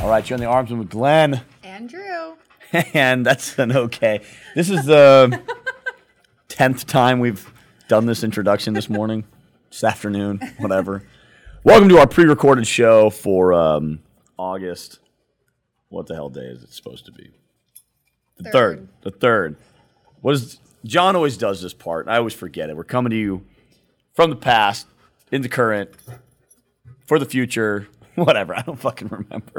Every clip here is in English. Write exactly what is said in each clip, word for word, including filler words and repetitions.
All right, you're in the arms with Glenn. And Drew. And that's an okay. This is the tenth time we've done this introduction this morning, this afternoon, whatever. Welcome to our pre-recorded show for um, August. What the hell day is it supposed to be? The third. third. The third. What is John always does this part. I always forget it. We're coming to you from the past, in the current, for the future, whatever. I don't fucking remember.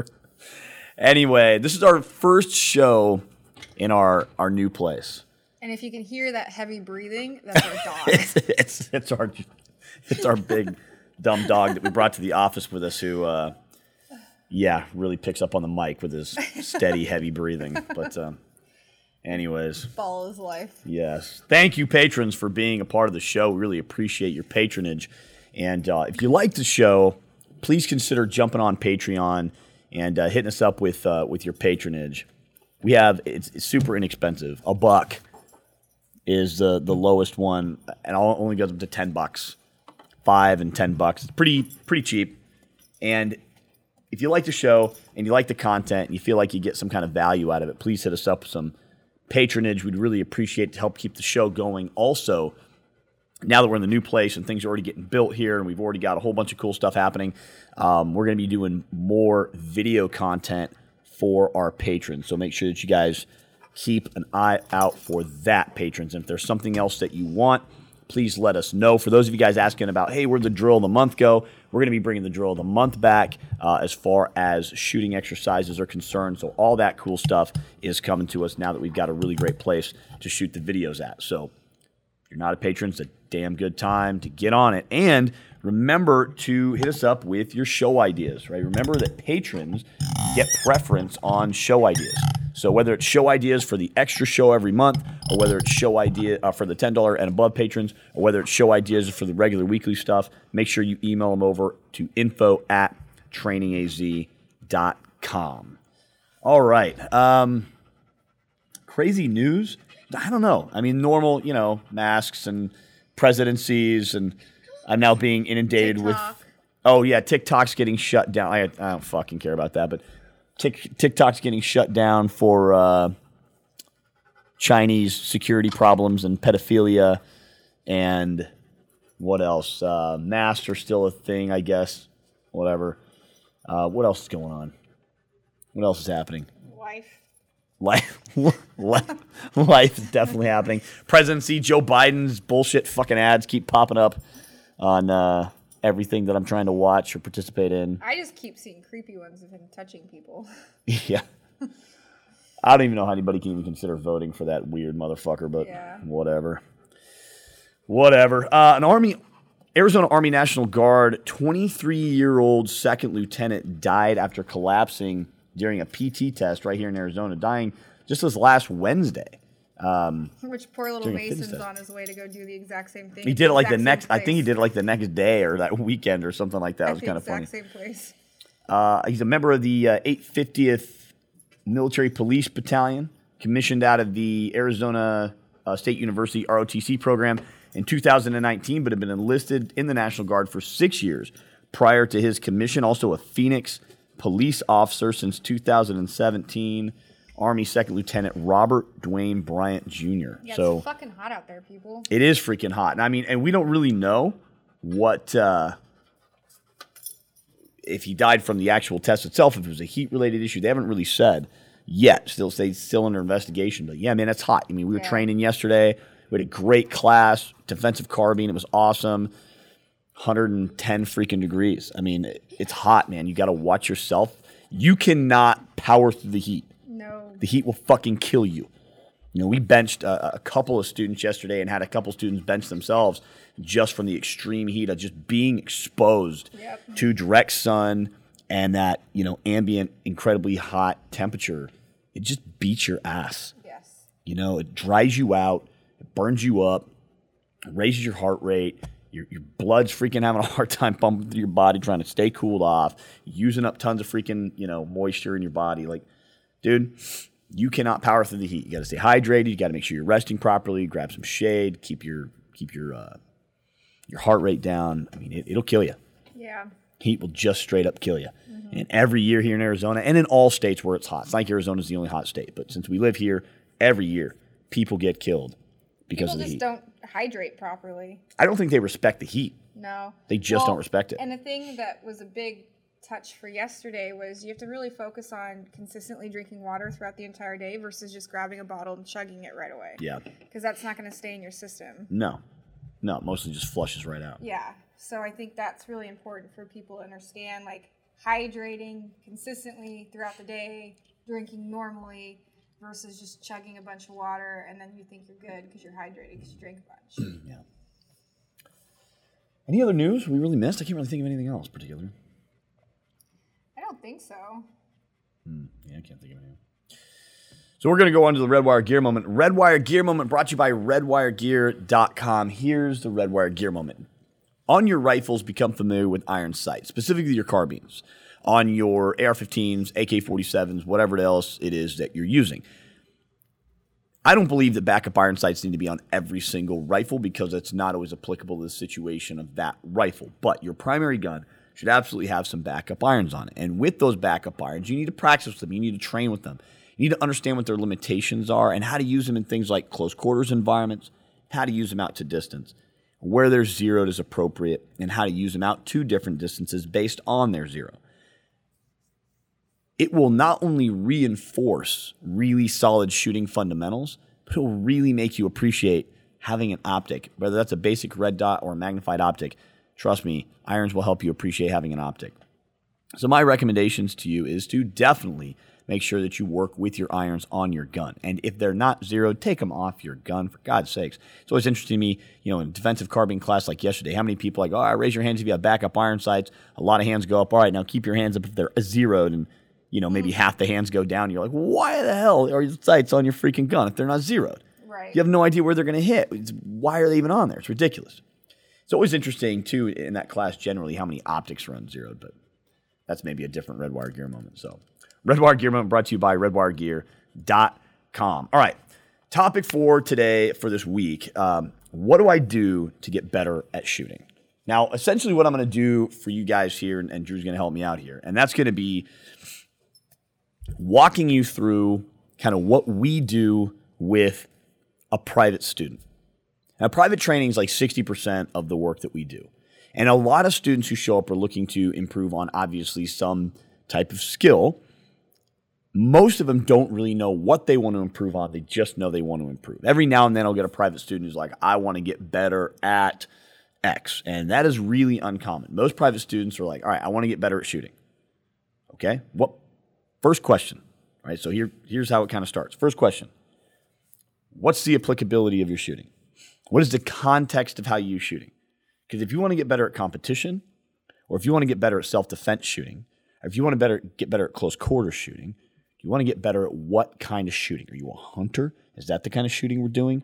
Anyway, this is our first show in our, our new place. And if you can hear that heavy breathing, that's our dog. it's, it's, it's our it's our big dumb dog that we brought to the office with us who, uh, yeah, really picks up on the mic with his steady, heavy breathing. But um, anyways. Follows life. Yes. Thank you, patrons, for being a part of the show. We really appreciate your patronage. And uh, if you like the show, please consider jumping on Patreon and uh, hitting us up with uh, with your patronage. We have, it's, it's super inexpensive. A buck is the, the lowest one, and it only goes up to ten bucks. Five and ten bucks. It's pretty pretty cheap. And if you like the show and you like the content and you feel like you get some kind of value out of it, please hit us up with some patronage. We'd really appreciate it to help keep the show going. Also, now that we're in the new place and things are already getting built here and we've already got a whole bunch of cool stuff happening, um, we're going to be doing more video content for our patrons. So make sure that you guys keep an eye out for that, patrons. And if there's something else that you want, please let us know. For those of you guys asking about, hey, where'd the drill of the month go? We're going to be bringing the drill of the month back uh, as far as shooting exercises are concerned. So all that cool stuff is coming to us now that we've got a really great place to shoot the videos at. So if you're not a patron, it's a damn good time to get on it. And remember to hit us up with your show ideas, right? Remember that patrons get preference on show ideas. So whether it's show ideas for the extra show every month, or whether it's show idea uh, for the ten dollars and above patrons, or whether it's show ideas for the regular weekly stuff, make sure you email them over to info at trainingaz dot com. All right. Um, crazy news? I don't know. I mean, normal, you know, masks and presidencies, and I'm now being inundated TikTok. with... Oh, yeah, TikTok's getting shut down. I, I don't fucking care about that, but... TikTok's getting shut down for uh, Chinese security problems and pedophilia, and what else? Uh, masks are still a thing, I guess. Whatever. Uh, what else is going on? What else is happening? Life. Life, life, life is definitely happening. Presidency, Joe Biden's bullshit fucking ads keep popping up on uh, everything that I'm trying to watch or participate in. I just keep seeing creepy ones of him touching people. Yeah. I don't even know how anybody can even consider voting for that weird motherfucker, but yeah. whatever. Whatever. Uh, an Army, Arizona Army National Guard twenty-three-year-old second lieutenant died after collapsing during a P T test right here in Arizona, dying just this last Wednesday. Um, Which poor little Mason's on his way to go do the exact same thing. He did it like the next, I think he did it like the next day or that weekend or something like that. It was kind of funny. Exact same place. Uh, he's a member of the uh, eight hundred fiftieth Military Police Battalion, commissioned out of the Arizona uh, State University R O T C program in two thousand nineteen, but had been enlisted in the National Guard for six years prior to his commission. Also a Phoenix police officer since two thousand seventeen. Army Second Lieutenant Robert Dwayne Bryant Junior Yeah, so it's fucking hot out there, people. It is freaking hot. And I mean, and we don't really know what, uh, if he died from the actual test itself, if it was a heat-related issue. They haven't really said yet. Still, they still under investigation. But yeah, man, it's hot. I mean, we were yeah. training yesterday. We had a great class, defensive carbine. It was awesome. one hundred ten freaking degrees. I mean, it's hot, man. You got to watch yourself. You cannot power through the heat. No. The heat will fucking kill you. You know, we benched a, a couple of students yesterday and had a couple students bench themselves just from the extreme heat of just being exposed yep. to direct sun and that, you know, ambient, incredibly hot temperature. It just beats your ass. Yes. You know, it dries you out, it burns you up, it raises your heart rate. Your, your blood's freaking having a hard time pumping through your body, trying to stay cooled off, using up tons of freaking, you know, moisture in your body. Like, dude, you cannot power through the heat. You got to stay hydrated. You got to make sure you're resting properly. Grab some shade. Keep your keep your uh, your heart rate down. I mean, it, it'll kill you. Yeah. Heat will just straight up kill you. Mm-hmm. And every year here in Arizona, and in all states where it's hot, it's like Arizona's the only hot state, but since we live here, every year people get killed because people of the heat. People just don't hydrate properly. I don't think they respect the heat. No. They just well, don't respect it. And the thing that was a big touch for yesterday was you have to really focus on consistently drinking water throughout the entire day versus just grabbing a bottle and chugging it right away. Yeah. Because that's not going to stay in your system. No. No, it mostly just flushes right out. Yeah. So I think that's really important for people to understand, like hydrating consistently throughout the day, drinking normally versus just chugging a bunch of water and then you think you're good because you're hydrated because you drank a bunch. Yeah. Any other news we really missed? I can't really think of anything else particular. I don't think so. Hmm. Yeah, I can't think of anything. So we're going to go on to the Redwire Gear Moment. Redwire Gear Moment brought to you by redwire gear dot com. Here's the Redwire Gear Moment. On your rifles, become familiar with iron sights, specifically your carbines. On your A R fifteens, A K forty-sevens, whatever else it is that you're using. I don't believe that backup iron sights need to be on every single rifle because it's not always applicable to the situation of that rifle. But your primary gun should absolutely have some backup irons on it. And with those backup irons, you need to practice with them. You need to train with them. You need to understand what their limitations are and how to use them in things like close quarters environments, how to use them out to distance, where they're zeroed is appropriate, and how to use them out to different distances based on their zero. It will not only reinforce really solid shooting fundamentals, but it will really make you appreciate having an optic, whether that's a basic red dot or a magnified optic. Trust me, irons will help you appreciate having an optic. So my recommendations to you is to definitely make sure that you work with your irons on your gun. And if they're not zeroed, take them off your gun, for God's sakes. It's always interesting to me, you know, in defensive carbine class like yesterday, how many people are like, oh, I raise your hands if you have backup iron sights. A lot of hands go up. All right, now keep your hands up if they're zeroed, and you know, maybe half the hands go down. You're like, why the hell are your sights on your freaking gun if they're not zeroed? Right. You have no idea where they're going to hit. It's, why are they even on there? It's ridiculous. It's always interesting, too, in that class generally, how many optics are unzeroed, but that's maybe a different Redwire Gear Moment. So, Redwire Gear Moment brought to you by redwire gear dot com. All right, topic for today, for this week, um, what do I do to get better at shooting? Now, essentially what I'm going to do for you guys here, and, and Drew's going to help me out here, and that's going to be walking you through kind of what we do with a private student. Now, private training is like sixty percent of the work that we do. And a lot of students who show up are looking to improve on, obviously, some type of skill. Most of them don't really know what they want to improve on. They just know they want to improve. Every now and then I'll get a private student who's like, I want to get better at X. And that is really uncommon. Most private students are like, all right, I want to get better at shooting. Okay? What? First question. All right, so here, here's how it kind of starts. First question. What's the applicability of your shooting? What is the context of how you use shooting? Because if you want to get better at competition, or if you want to get better at self-defense shooting, or if you want to better get better at close quarter shooting, you want to get better at what kind of shooting? Are you a hunter? Is that the kind of shooting we're doing?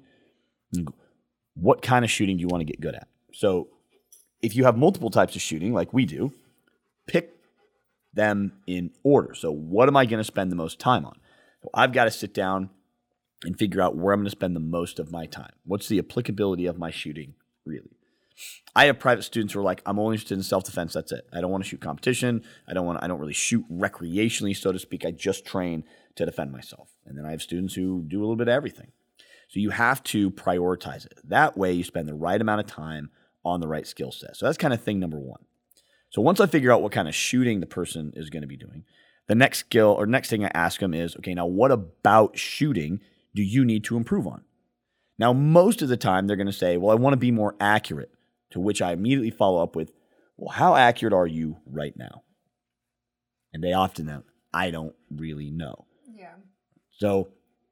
What kind of shooting do you want to get good at? So if you have multiple types of shooting, like we do, pick them in order. So what am I going to spend the most time on? So I've got to sit down and figure out where I'm going to spend the most of my time. What's the applicability of my shooting, really? I have private students who are like, I'm only interested in self-defense, that's it. I don't want to shoot competition. I don't want I don't really shoot recreationally, so to speak. I just train to defend myself. And then I have students who do a little bit of everything. So you have to prioritize it. That way you spend the right amount of time on the right skill set. So that's kind of thing number one. So once I figure out what kind of shooting the person is going to be doing, the next skill or next thing I ask them is, okay, now what about shooting do you need to improve on? Now, most of the time they're going to say, well, I want to be more accurate, to which I immediately follow up with, well, how accurate are you right now? And they often know, I don't really know. Yeah. So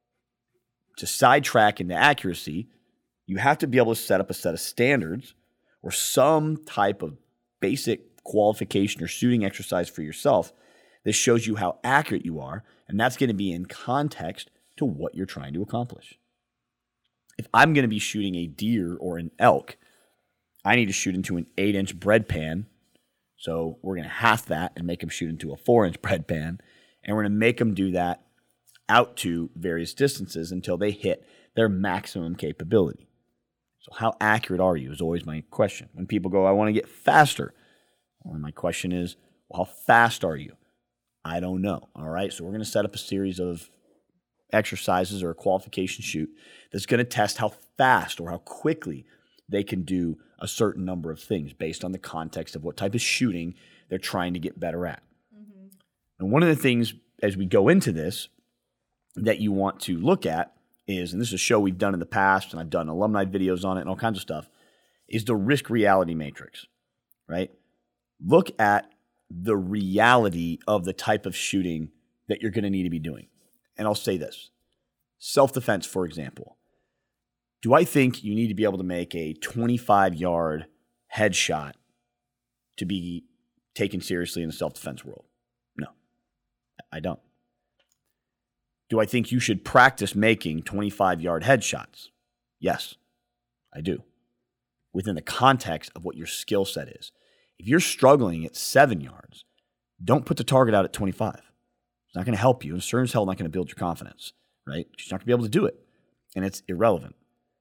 to sidetrack into accuracy, you have to be able to set up a set of standards or some type of basic qualification or shooting exercise for yourself that shows you how accurate you are, and that's going to be in context to what you're trying to accomplish. If I'm going to be shooting a deer or an elk, I need to shoot into an eight-inch bread pan, so we're going to half that and make them shoot into a four-inch bread pan, and we're going to make them do that out to various distances until they hit their maximum capability. So how accurate are you is always my question. When people go, I want to get faster, Well, my question is, well, how fast are you? I don't know. All right. So we're going to set up a series of exercises or a qualification shoot that's going to test how fast or how quickly they can do a certain number of things based on the context of what type of shooting they're trying to get better at. Mm-hmm. And one of the things as we go into this that you want to look at is, and this is a show we've done in the past, and I've done alumni videos on it and all kinds of stuff, is the risk reality matrix, right? Look at the reality of the type of shooting that you're going to need to be doing. And I'll say this, self-defense, for example. Do I think you need to be able to make a twenty-five yard headshot to be taken seriously in the self-defense world? No, I don't. Do I think you should practice making twenty-five yard headshots? Yes, I do. Within the context of what your skill set is. If you're struggling at seven yards, don't put the target out at twenty-five. It's not going to help you. And sure as hell not going to build your confidence, right? You're not going to be able to do it. And it's irrelevant.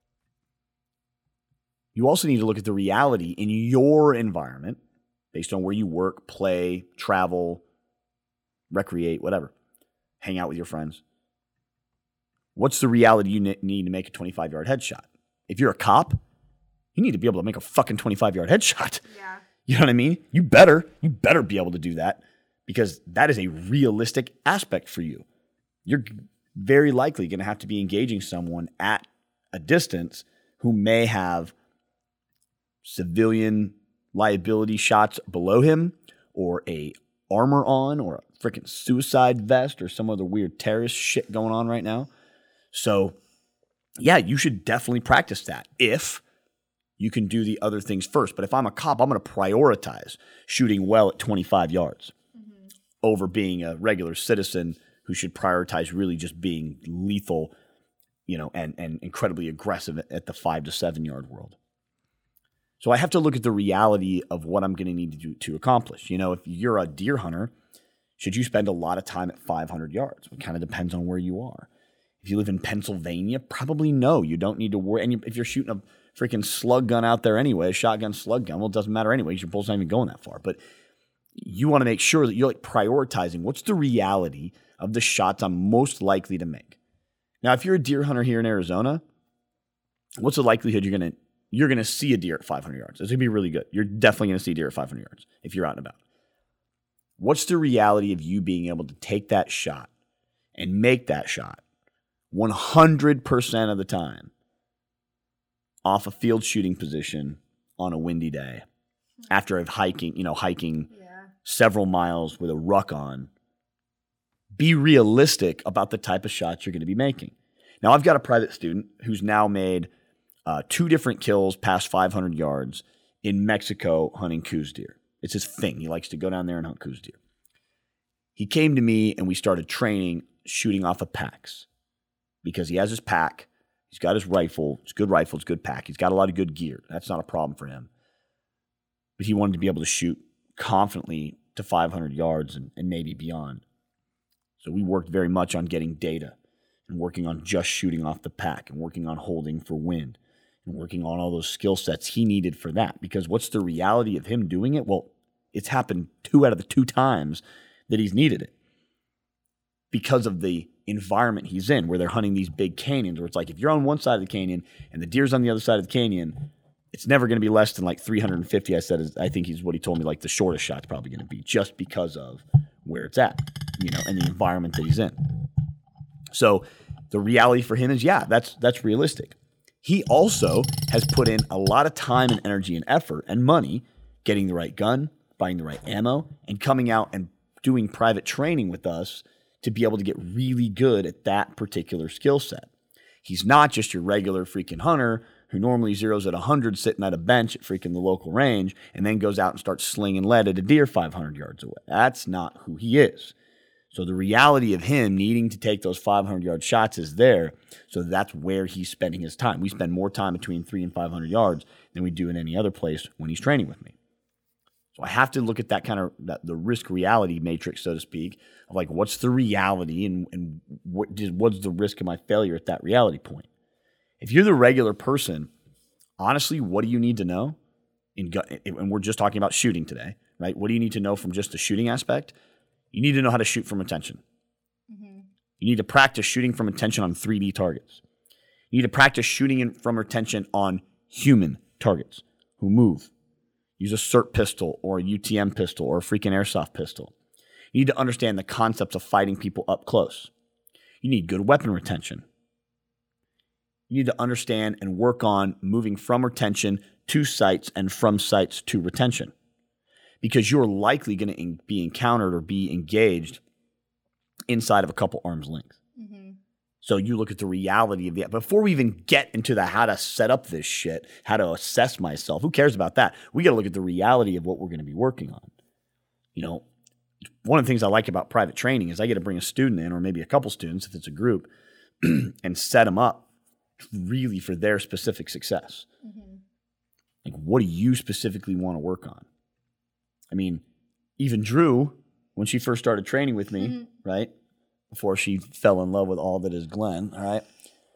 You also need to look at the reality in your environment based on where you work, play, travel, recreate, whatever. Hang out with your friends. What's the reality you need to make a twenty-five yard headshot? If you're a cop, you need to be able to make a fucking twenty-five yard headshot. Yeah. You know what I mean? You better, you better be able to do that because that is a realistic aspect for you. You're very likely going to have to be engaging someone at a distance who may have civilian liability shots below him or a armor on or a freaking suicide vest or some other weird terrorist shit going on right now. So yeah, you should definitely practice that if you can do the other things first. But if I'm a cop, I'm going to prioritize shooting well at twenty-five yards mm-hmm. over being a regular citizen who should prioritize really just being lethal, you know, and, and incredibly aggressive at the five to seven yard world. So I have to look at the reality of what I'm going to need to do to accomplish. You know, if you're a deer hunter, should you spend a lot of time at five hundred yards? It kind of depends on where you are. If you live in Pennsylvania, probably no. You don't need to worry. And if you're shooting a freaking slug gun out there anyway, a shotgun slug gun, well, it doesn't matter anyway because your bull's not even going that far. But you want to make sure that you're like prioritizing what's the reality of the shots I'm most likely to make. Now, if you're a deer hunter here in Arizona, what's the likelihood you're going to you're going to see a deer at five hundred yards? It's going to be really good. You're definitely going to see a deer at five hundred yards if you're out and about. What's the reality of you being able to take that shot and make that shot one hundred percent of the time off a field shooting position on a windy day after I've hiking, you know, hiking yeah. several miles with a ruck on? Be realistic about the type of shots you're going to be making. Now, I've got a private student who's now made uh, two different kills past five hundred yards in Mexico hunting Coues deer. It's his thing. He likes to go down there and hunt Coues deer. He came to me and we started training shooting off of packs because he has his pack. He's got his rifle. It's a good rifle. It's a good pack. He's got a lot of good gear. That's not a problem for him. But he wanted to be able to shoot confidently to five hundred yards and, and maybe beyond. So we worked very much on getting data and working on just shooting off the pack and working on holding for wind and working on all those skill sets he needed for that. Because what's the reality of him doing it? Well, it's happened two out of the two times that he's needed it because of the environment he's in where they're hunting these big canyons where it's like if you're on one side of the canyon and the deer's on the other side of the canyon, it's never going to be less than like three hundred fifty. I said, I think he's what he told me, like the shortest shot's probably going to be just because of where it's at, you know, and the environment that he's in. So the reality for him is, yeah, that's that's realistic. He also has put in a lot of time and energy and effort and money getting the right gun, buying the right ammo, and coming out and doing private training with us to be able to get really good at that particular skill set. He's not just your regular freaking hunter who normally zeroes at one hundred sitting at a bench at freaking the local range and then goes out and starts slinging lead at a deer five hundred yards away. That's not who he is. So the reality of him needing to take those five hundred yard shots is there. So that's where he's spending his time. We spend more time between three and five hundred yards than we do in any other place when he's training with me. So I have to look at that kind of that, the risk reality matrix, so to speak, of like what's the reality and, and what what's the risk of my failure at that reality point. If you're the regular person, honestly, what do you need to know? In gut, and we're just talking about shooting today, right? What do you need to know from just the shooting aspect? You need to know how to shoot from attention. Mm-hmm. You need to practice shooting from attention on three D targets. You need to practice shooting in, from attention on human targets who move. Use a S I R T pistol or a U T M pistol or a freaking airsoft pistol. You need to understand the concepts of fighting people up close. You need good weapon retention. You need to understand and work on moving from retention to sights and from sights to retention, because you're likely going to be encountered or be engaged inside of a couple arms length. Mm-hmm. So you look at the reality of the, before we even get into the how to set up this shit, how to assess myself, who cares about that? We got to look at the reality of what we're going to be working on. You know, one of the things I like about private training is I get to bring a student in, or maybe a couple students if it's a group, and set them up really for their specific success. Mm-hmm. Like, what do you specifically want to work on? I mean, even Drew, when she first started training with me, mm-hmm. right, before she fell in love with all that is Glenn, all right,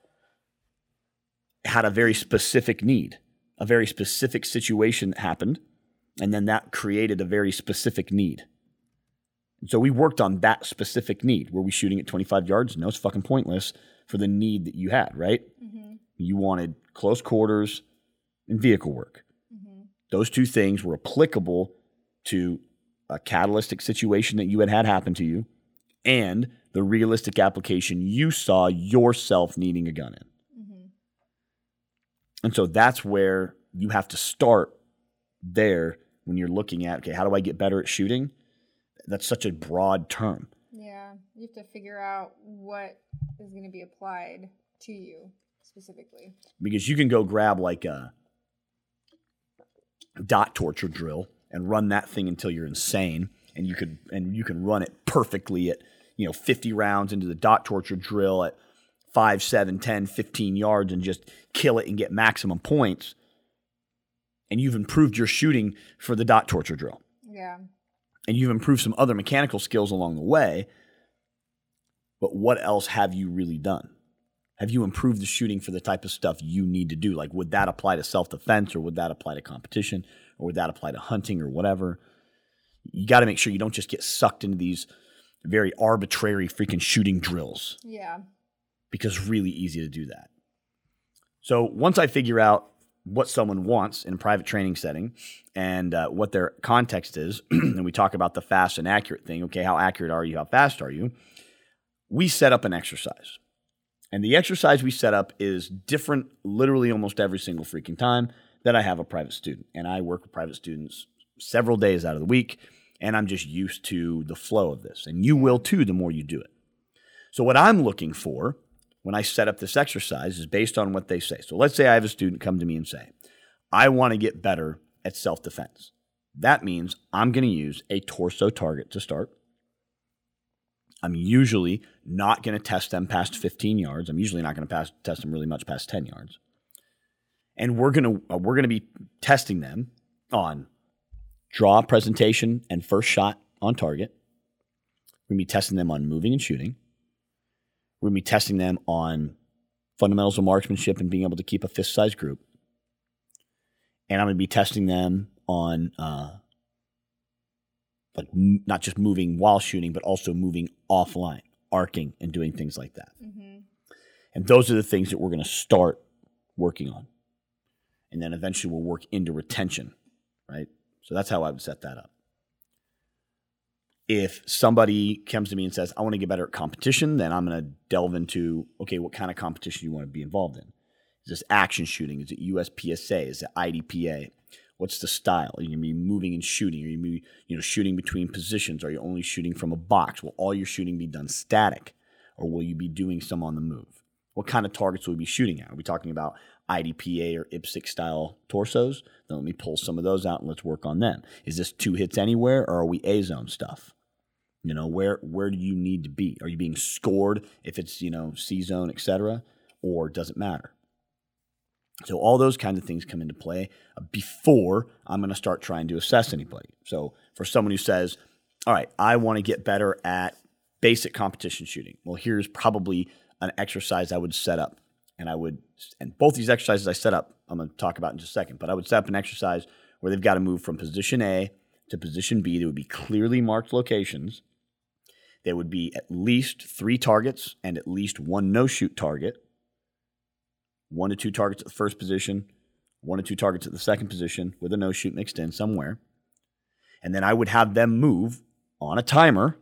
had a very specific need, a very specific situation that happened, and then that created a very specific need. And so we worked on that specific need. Were we shooting at twenty-five yards? No, it's fucking pointless for the need that you had, right? Mm-hmm. You wanted close quarters and vehicle work. Mm-hmm. Those two things were applicable to a catalytic situation that you had had happen to you and the realistic application you saw yourself needing a gun in. Mm-hmm. And so that's where you have to start there when you're looking at, okay, how do I get better at shooting? That's such a broad term. Yeah, you have to figure out what is going to be applied to you specifically. Because you can go grab like a dot torture drill and run that thing until you're insane, and you could and you can run it perfectly at, you know, fifty rounds into the dot torture drill at five, seven, ten, fifteen yards and just kill it and get maximum points. And you've improved your shooting for the dot torture drill. Yeah. And you've improved some other mechanical skills along the way. But what else have you really done? Have you improved the shooting for the type of stuff you need to do? Like, would that apply to self-defense, or would that apply to competition, or would that apply to hunting or whatever? You got to make sure you don't just get sucked into these very arbitrary freaking shooting drills. Yeah. Because it's really easy to do that. So once I figure out what someone wants in a private training setting and uh, what their context is, and we talk about the fast and accurate thing, okay, how accurate are you, how fast are you? We set up an exercise. And the exercise we set up is different literally almost every single freaking time that I have a private student. And I work with private students several days out of the week, and I'm just used to the flow of this. And you will too the more you do it. So what I'm looking for when I set up this exercise is based on what they say. So let's say I have a student come to me and say, I want to get better at self-defense. That means I'm going to use a torso target to start. I'm usually not going to test them past fifteen yards. I'm usually not going to pass, test them really much past ten yards. And we're going to uh, we're going to be testing them on draw, presentation, and first shot on target. We're going to be testing them on moving and shooting. We're going to be testing them on fundamentals of marksmanship and being able to keep a fist-sized group. And I'm going to be testing them on uh, like m- not just moving while shooting, but also moving offline, arcing, and doing things like that. Mm-hmm. And those are the things that we're going to start working on. And then eventually we'll work into retention, right? So that's how I would set that up. If somebody comes to me and says, I want to get better at competition, then I'm going to delve into, okay, what kind of competition you want to be involved in? Is this action shooting? Is it U S P S A? Is it I D P A? What's the style? Are you going to be moving and shooting? Are you going to be, you know, shooting between positions? Are you only shooting from a box? Will all your shooting be done static? Or will you be doing some on the move? What kind of targets will we be shooting at? Are we talking about I D P A or I P S C style torsos? Then let me pull some of those out and let's work on them. Is this two hits anywhere, or are we A-zone stuff? You know, where where do you need to be? Are you being scored if it's, you know, C-zone, et cetera, or does it matter? So all those kinds of things come into play before I'm going to start trying to assess anybody. So for someone who says, all right, I want to get better at basic competition shooting. Well, here's probably an exercise I would set up. And I would, and both these exercises I set up, I'm going to talk about in just a second, but I would set up an exercise where they've got to move from position A to position B, there would be clearly marked locations. There would be at least three targets and at least one no-shoot target. One to two targets at the first position, one to two targets at the second position with a no-shoot mixed in somewhere. And then I would have them move on a timer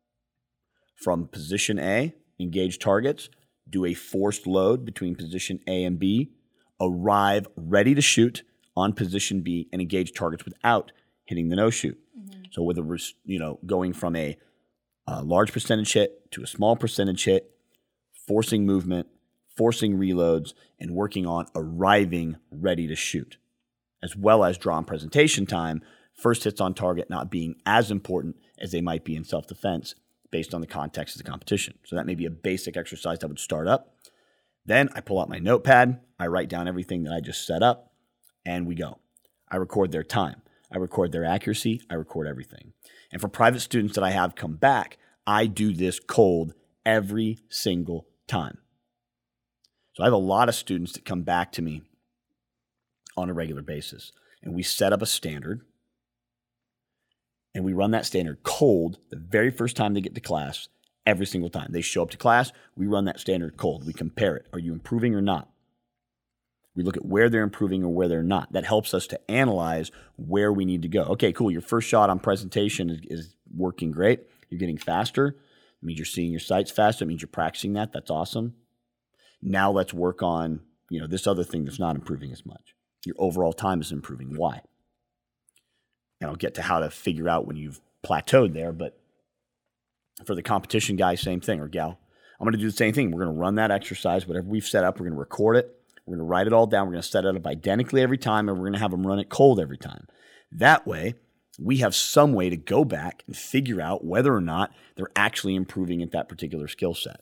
from position A, engage targets, do a forced load between position A and B, arrive ready to shoot on position B, and engage targets without hitting the no-shoot. Mm-hmm. So with a, you know, going from a, a large percentage hit to a small percentage hit, forcing movement, forcing reloads, and working on arriving ready to shoot, as well as draw and presentation time, first hits on target not being as important as they might be in self-defense based on the context of the competition. So that may be a basic exercise that would start up. Then I pull out my notepad, I write down everything that I just set up, and we go. I record their time. I record their accuracy. I record everything. And for private students that I have come back, I do this cold every single time. So I have a lot of students that come back to me on a regular basis, and we set up a standard, and we run that standard cold the very first time they get to class, every single time. They show up to class, we run that standard cold. We compare it. Are you improving or not? We look at where they're improving or where they're not. That helps us to analyze where we need to go. Okay, cool. Your first shot on presentation is, is working great. You're getting faster. It means you're seeing your sights faster. It means you're practicing that. That's awesome. Now let's work on, you know, this other thing that's not improving as much. Your overall time is improving. Why? And I'll get to how to figure out when you've plateaued there. But for the competition guy, same thing, or gal. I'm going to do the same thing. We're going to run that exercise, whatever we've set up. We're going to record it. We're going to write it all down. We're going to set it up identically every time, and we're going to have them run it cold every time. That way, we have some way to go back and figure out whether or not they're actually improving at that particular skill set.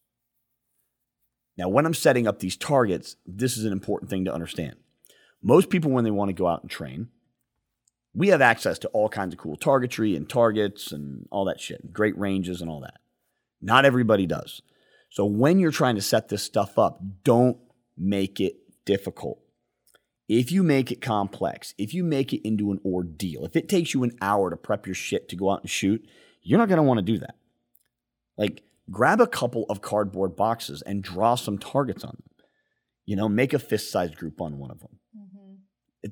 Now, when I'm setting up these targets, this is an important thing to understand. Most people, when they want to go out and train, we have access to all kinds of cool targetry and targets and all that shit, great ranges and all that. Not everybody does. So when you're trying to set this stuff up, don't make it difficult. If you make it complex, if you make it into an ordeal, if it takes you an hour to prep your shit to go out and shoot, you're not going to want to do that. Like, grab a couple of cardboard boxes and draw some targets on them. You know, make a fist-sized group on one of them. Mm-hmm. It,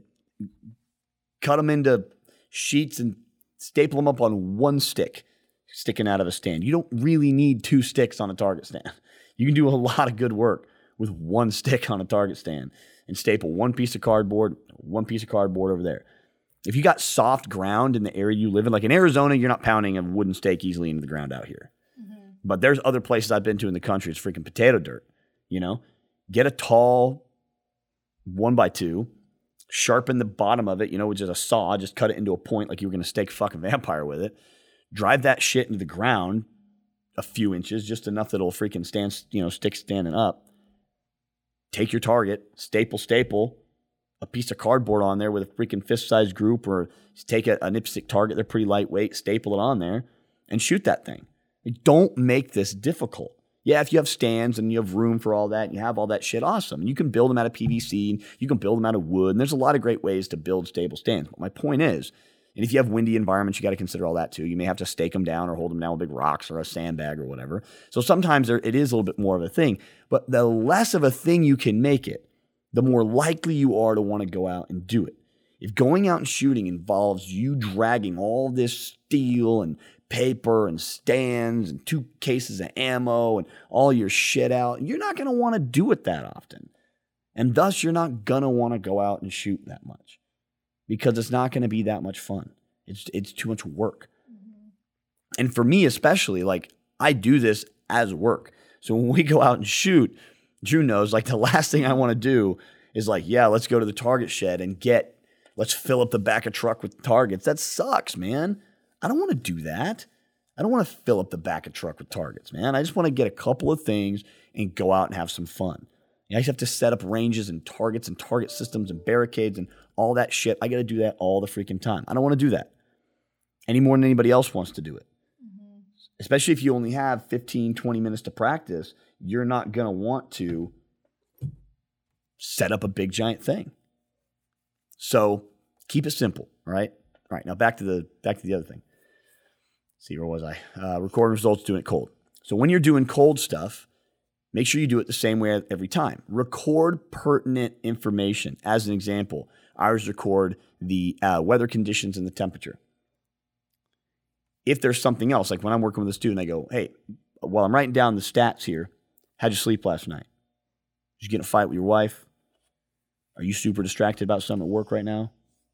cut them into sheets and staple them up on one stick sticking out of a stand. You don't really need two sticks on a target stand. You can do a lot of good work with one stick on a target stand and staple one piece of cardboard, one piece of cardboard over there. If you got soft ground in the area you live in, like in Arizona, you're not pounding a wooden stake easily into the ground out here. Mm-hmm. But there's other places I've been to in the country, it's freaking potato dirt, you know? Get a tall one by two, sharpen the bottom of it, you know, with just a saw, just cut it into a point like you were going to stake a fucking vampire with it. Drive that shit into the ground a few inches, just enough that it'll freaking stand, you know, stick standing up. Take your target, staple, staple, a piece of cardboard on there with a freaking fist-sized group, or take a, a nipstick target, they're pretty lightweight, staple it on there, and shoot that thing. Don't make this difficult. Yeah, if you have stands and you have room for all that and you have all that shit, awesome. You can build them out of P V C, and you can build them out of wood, and there's a lot of great ways to build stable stands. But my point is, and if you have windy environments, you got to consider all that too. You may have to stake them down or hold them down with big rocks or a sandbag or whatever. So sometimes there, it is a little bit more of a thing. But the less of a thing you can make it, the more likely you are to want to go out and do it. If going out and shooting involves you dragging all this steel and paper and stands and two cases of ammo and all your shit out, you're not going to want to do it that often. And thus, you're not going to want to go out and shoot that much because it's not going to be that much fun. It's it's too much work. Mm-hmm. And for me especially, like, I do this as work. So when we go out and shoot, Drew knows, like, the last thing I want to do is like, yeah, let's go to the target shed and get, let's fill up the back of truck with targets. That sucks, man. I don't want to do that. I don't want to fill up the back of truck with targets, man. I just want to get a couple of things and go out and have some fun. I just have to set up ranges and targets and target systems and barricades and all that shit. I got to do that all the freaking time. I don't want to do that any more than anybody else wants to do it. Mm-hmm. Especially if you only have fifteen, twenty minutes to practice, you're not going to want to set up a big giant thing. So keep it simple, all right? All right, now back to the back to the other thing. Let's see, where was I? Uh, record results, doing it cold. So when you're doing cold stuff, make sure you do it the same way every time. Record pertinent information. As an example, I always record the uh, weather conditions and the temperature. If there's something else, like when I'm working with a student, I go, hey, while I'm writing down the stats here, how'd you sleep last night? Did you get in a fight with your wife? Are you super distracted about something at work right now?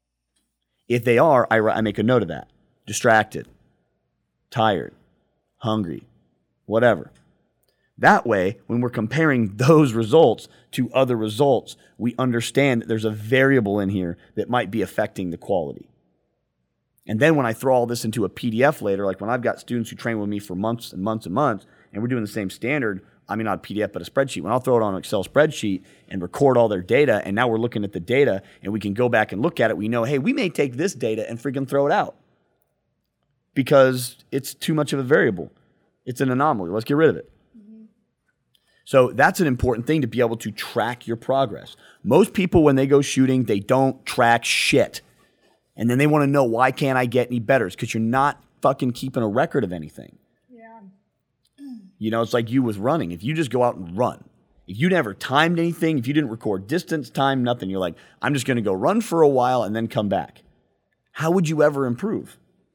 If they are, I, I make a note of that. Distracted, tired, hungry, whatever. That way, when we're comparing those results to other results, we understand that there's a variable in here that might be affecting the quality. And then when I throw all this into a P D F later, like when I've got students who train with me for months and months and months, and we're doing the same standard, I mean not a P D F, but a spreadsheet. When I'll throw it on an Excel spreadsheet and record all their data, and now we're looking at the data, and we can go back and look at it, we know, hey, we may take this data and freaking throw it out because it's too much of a variable. It's an anomaly. Let's get rid of it. Mm-hmm. So that's an important thing to be able to track your progress. Most people, when they go shooting, they don't track shit. And then they want to know, why can't I get any better? It's because you're not fucking keeping a record of anything. Yeah. You know, it's like you with running. If you just go out and run, if you never timed anything, if you didn't record distance, time, nothing, you're like, I'm just going to go run for a while and then come back. How would you ever improve?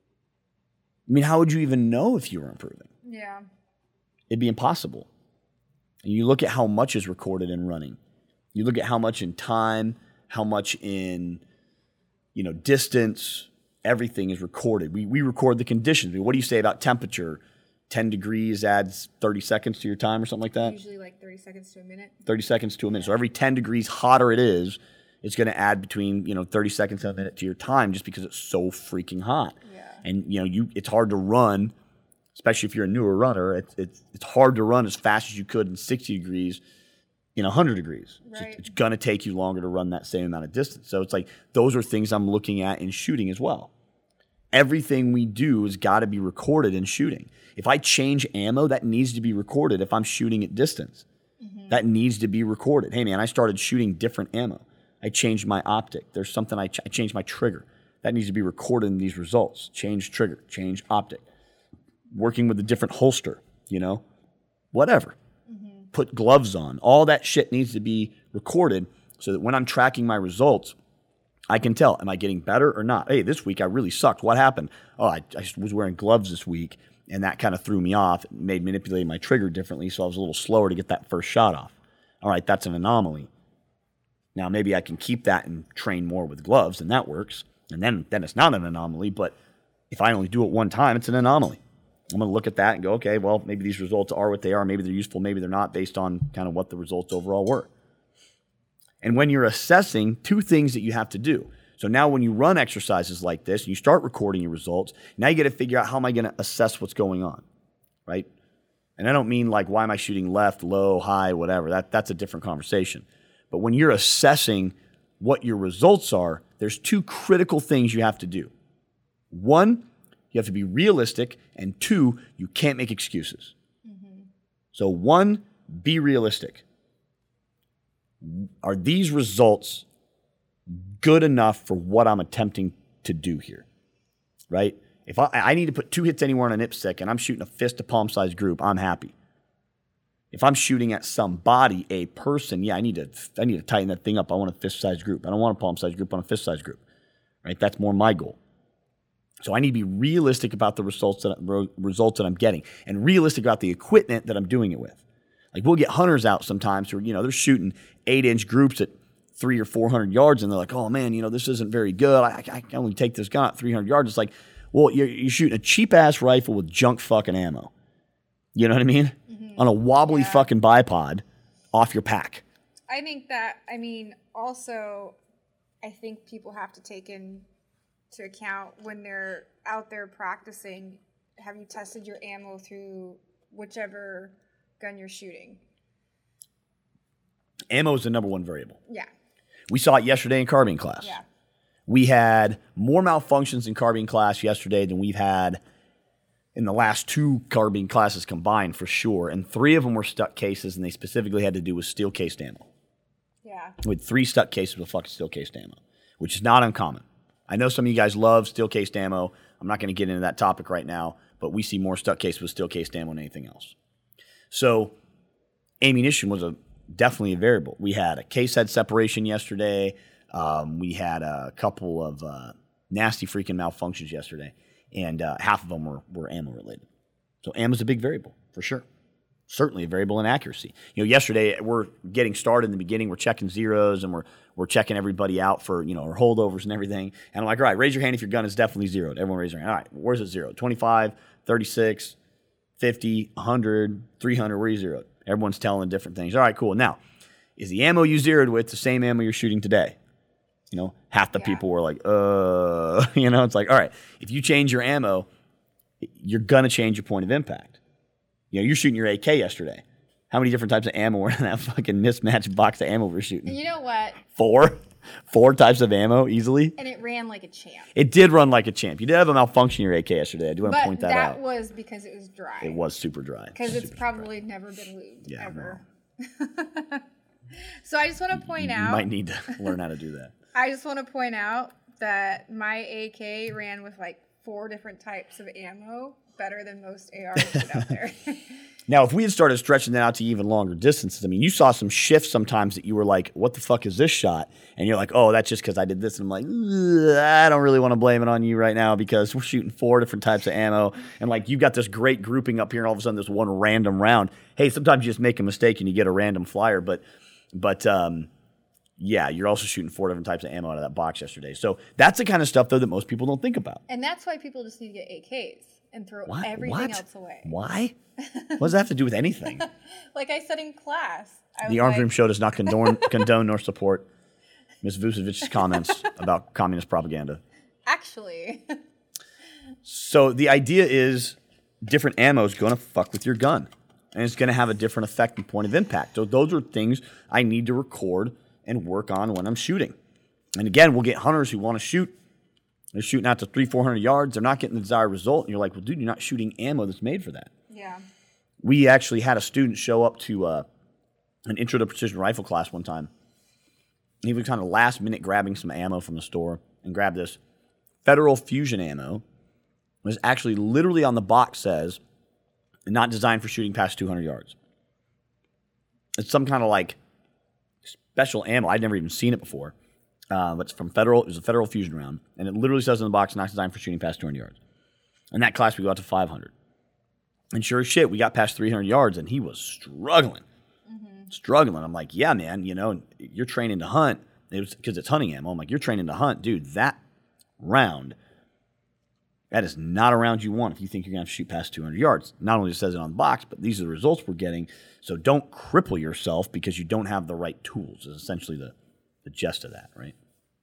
I mean, how would you even know if you were improving? Yeah. It'd be impossible. And you look at how much is recorded in running. You look at how much in time, how much in, you know, distance, everything is recorded. We we record the conditions. I mean, what do you say about temperature? ten degrees adds thirty seconds to your time or something like that? Usually like thirty seconds to a minute. thirty seconds to a minute. So every ten degrees hotter it is, it's going to add between, you know, thirty seconds and a minute to your time just because it's so freaking hot. Yeah. And, you know, you it's hard to run, especially if you're a newer runner. It's it's, it's hard to run as fast as you could in sixty degrees in one hundred degrees. Right. It's, it's going to take you longer to run that same amount of distance. So it's like those are things I'm looking at in shooting as well. Everything we do has got to be recorded in shooting. If I change ammo, that needs to be recorded if I'm shooting at distance. Mm-hmm. That needs to be recorded. Hey, man, I started shooting different ammo. I changed my optic. There's something I, ch- I changed my trigger. That needs to be recorded in these results. Change trigger, change optic. Working with a different holster, you know, whatever. Mm-hmm. Put gloves on. All that shit needs to be recorded so that when I'm tracking my results, I can tell, am I getting better or not? Hey, this week I really sucked. What happened? Oh, I, I was wearing gloves this week, and that kind of threw me off. It made manipulating my trigger differently, so I was a little slower to get that first shot off. All right, that's an anomaly. Now, maybe I can keep that and train more with gloves, and that works. And then, then it's not an anomaly, but if I only do it one time, it's an anomaly. I'm going to look at that and go, okay, well, maybe these results are what they are. Maybe they're useful, maybe they're not, based on kind of what the results overall were. And when you're assessing, two things that you have to do. So now when you run exercises like this, and you start recording your results, now you got to figure out, how am I going to assess what's going on, right? And I don't mean like, why am I shooting left, low, high, whatever. That, that's a different conversation. But when you're assessing what your results are, there's two critical things you have to do. One, you have to be realistic, and two, you can't make excuses. Mm-hmm. So one, be realistic. Are these results good enough for what I'm attempting to do here, right? If I, I need to put two hits anywhere on an I P S C and I'm shooting a fist to palm size group, I'm happy. If I'm shooting at somebody, a person, yeah, I need to I need to tighten that thing up. I want a fist size group. I don't want a palm size group. I want a fist size group, right? That's more my goal. So I need to be realistic about the results that results that I'm getting, and realistic about the equipment that I'm doing it with. Like, we'll get hunters out sometimes who, you know, they're shooting eight-inch groups at three or four hundred yards, and they're like, "Oh man, you know, this isn't very good. I, I can only take this gun at three hundred yards." It's like, well, you're, you're shooting a cheap-ass rifle with junk fucking ammo. You know what I mean? Mm-hmm. On a wobbly yeah. fucking bipod off your pack. I think that, I mean, also, I think people have to take into account when they're out there practicing, have you tested your ammo through whichever gun you're shooting? Ammo is the number one variable. Yeah. We saw it yesterday in carbine class. Yeah. We had more malfunctions in carbine class yesterday than we've had in the last two carbine classes combined, for sure. And three of them were stuck cases, and they specifically had to do with steel-cased ammo. Yeah. With three stuck cases with fucking steel-cased ammo, which is not uncommon. I know some of you guys love steel-cased ammo. I'm not going to get into that topic right now, but we see more stuck case with steel-cased ammo than anything else. So ammunition was a definitely a variable. We had a case head separation yesterday. Um, we had a couple of uh, nasty freaking malfunctions yesterday, and uh, half of them were, were ammo-related. So ammo's a big variable, for sure. Certainly a variable in accuracy. You know, yesterday we're getting started in the beginning. We're checking zeros and we're we're checking everybody out for, you know, our holdovers and everything. And I'm like, all right, raise your hand if your gun is definitely zeroed. Everyone raise their hand. All right, where's it zeroed? twenty-five, thirty-six, fifty, one hundred, three hundred, where are you zeroed? Everyone's telling different things. All right, cool. Now, is the ammo you zeroed with the same ammo you're shooting today? You know, half the yeah. people were like, uh, you know, it's like, all right, if you change your ammo, you're going to change your point of impact. You know, you're shooting your A K yesterday. How many different types of ammo were in that fucking mismatched box of ammo we're shooting? You know what? Four? Four types of ammo easily? And it ran like a champ. It did run like a champ. You did have a malfunction in your A K yesterday. I do want to but point that, that out. But that was because it was dry. It was super dry. Because it's super probably dry. never been lubed, yeah, ever. No. So I just want to point you, out. You might need to learn how to do that. I just want to point out that my A K ran with like four different types of ammo, better than most A Rs out there. Now, if we had started stretching that out to even longer distances, I mean, you saw some shifts sometimes that you were like, what the fuck is this shot? And you're like, oh, that's just because I did this. And I'm like, I don't really want to blame it on you right now because we're shooting four different types of ammo. And like, you've got this great grouping up here and all of a sudden there's one random round. Hey, sometimes you just make a mistake and you get a random flyer. But, but um, yeah, you're also shooting four different types of ammo out of that box yesterday. So that's the kind of stuff, though, that most people don't think about. And that's why people just need to get A Ks and throw what? everything what? else away. Why? What does that have to do with anything? Like I said in class. I the Arms like, Room Show does not condone, condone nor support Miz Vucevic's comments about communist propaganda. Actually. So the idea is different ammo is going to fuck with your gun. And it's going to have a different effect and point of impact. So those are things I need to record and work on when I'm shooting. And again, we'll get hunters who want to shoot. They're shooting out to three, four hundred yards. They're not getting the desired result. And you're like, well, dude, you're not shooting ammo that's made for that. Yeah. We actually had a student show up to uh, an intro to precision rifle class one time. He was kind of last minute grabbing some ammo from the store and grabbed this Federal Fusion ammo. It was actually literally on the box says, not designed for shooting past two hundred yards. It's some kind of like special ammo. I'd never even seen it before. Uh, but it's from Federal. It was a Federal Fusion round. And it literally says in the box, not designed for shooting past two hundred yards. In that class, we got to five hundred. And sure as shit, we got past three hundred yards, and he was struggling. Mm-hmm. Struggling. I'm like, yeah, man, you know, you're training to hunt. It was because it's hunting ammo. I'm like, you're training to hunt. Dude, that round, that is not a round you want if you think you're going to shoot past two hundred yards. Not only says it on the box, but these are the results we're getting. So don't cripple yourself because you don't have the right tools is essentially the, the gist of that, right?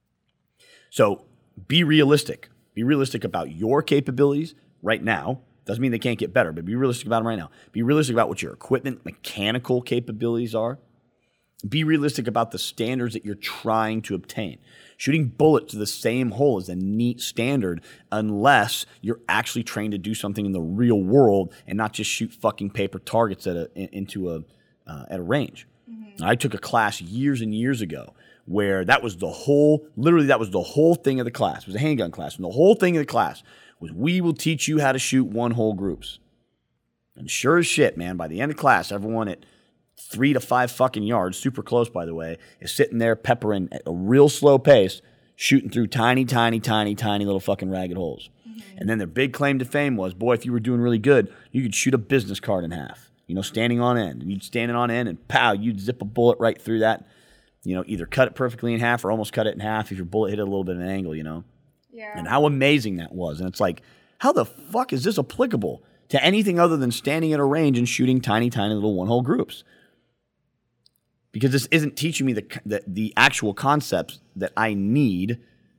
So be realistic. Be realistic about your capabilities right now. Doesn't mean they can't get better, but be realistic about them right now. Be realistic about what your equipment, mechanical capabilities are. Be realistic about the standards that you're trying to obtain. Shooting bullets to the same hole is a neat standard unless you're actually trained to do something in the real world and not just shoot fucking paper targets at a, into a uh, at a range. Mm-hmm. I took a class years and years ago where that was the whole, literally that was the whole thing of the class. It was a handgun class, and the whole thing of the class was we will teach you how to shoot one-hole groups. And sure as shit, man, by the end of class, everyone at three to five fucking yards, super close, by the way, is sitting there peppering at a real slow pace, shooting through tiny, tiny, tiny, tiny little fucking ragged holes. Mm-hmm. And then their big claim to fame was, boy, if you were doing really good, you could shoot a business card in half, you know, standing on end. And you'd stand it on end and pow, you'd zip a bullet right through that, you know, either cut it perfectly in half or almost cut it in half if your bullet hit it a little bit at an angle, you know. Yeah. And how amazing that was. And it's like, how the fuck is this applicable to anything other than standing at a range and shooting tiny, tiny little one-hole groups? Because this isn't teaching me the, the the actual concepts that I need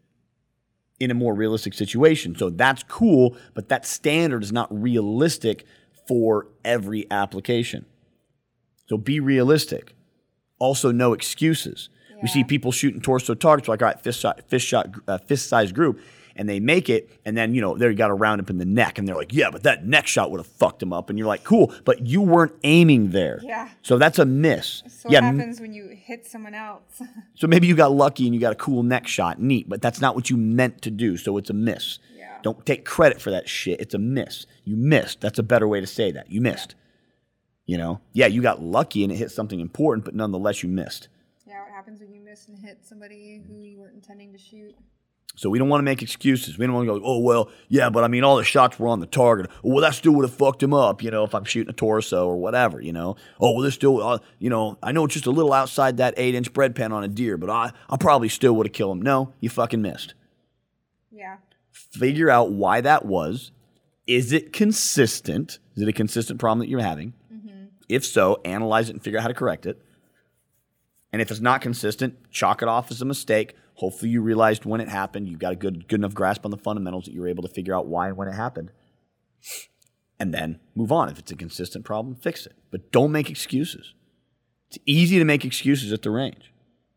in a more realistic situation. So that's cool, but that standard is not realistic for every application. So be realistic. Also, no excuses. Yeah. We see people shooting torso targets like, all right, fist shot, fist shot, uh, fist size group, and they make it, and then, you know, there you got a roundup in the neck, and they're like, yeah, but that neck shot would have fucked him up. And you're like, cool, but you weren't aiming there. Yeah. So that's a miss. So yeah, what happens when you hit someone else? So maybe you got lucky and you got a cool neck shot, neat, but that's not what you meant to do, so it's a miss. Yeah. Don't take credit for that shit. It's a miss. You missed. That's a better way to say that. You missed. Yeah. You know? Yeah, you got lucky and it hit something important, but nonetheless you missed. Yeah, what happens when you miss and hit somebody who you weren't intending to shoot? So we don't want to make excuses. We don't want to go, oh, well, yeah, but I mean, all the shots were on the target. Oh, well, that still would have fucked him up, you know, if I'm shooting a torso or whatever, you know. Oh, well, this still, uh, you know, I know it's just a little outside that eight-inch bread pan on a deer, but I, I probably still would have killed him. No, you fucking missed. Yeah. Figure out why that was. Is it consistent? Is it a consistent problem that you're having? Mm-hmm. If so, analyze it and figure out how to correct it. And if it's not consistent, chalk it off as a mistake. Hopefully you realized when it happened. You've got a good good enough grasp on the fundamentals that you're able to figure out why and when it happened. And then move on. If it's a consistent problem, fix it. But don't make excuses. It's easy to make excuses at the range.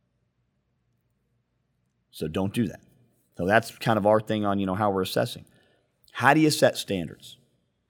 So don't do that. So that's kind of our thing on, you know, how we're assessing. How do you set standards?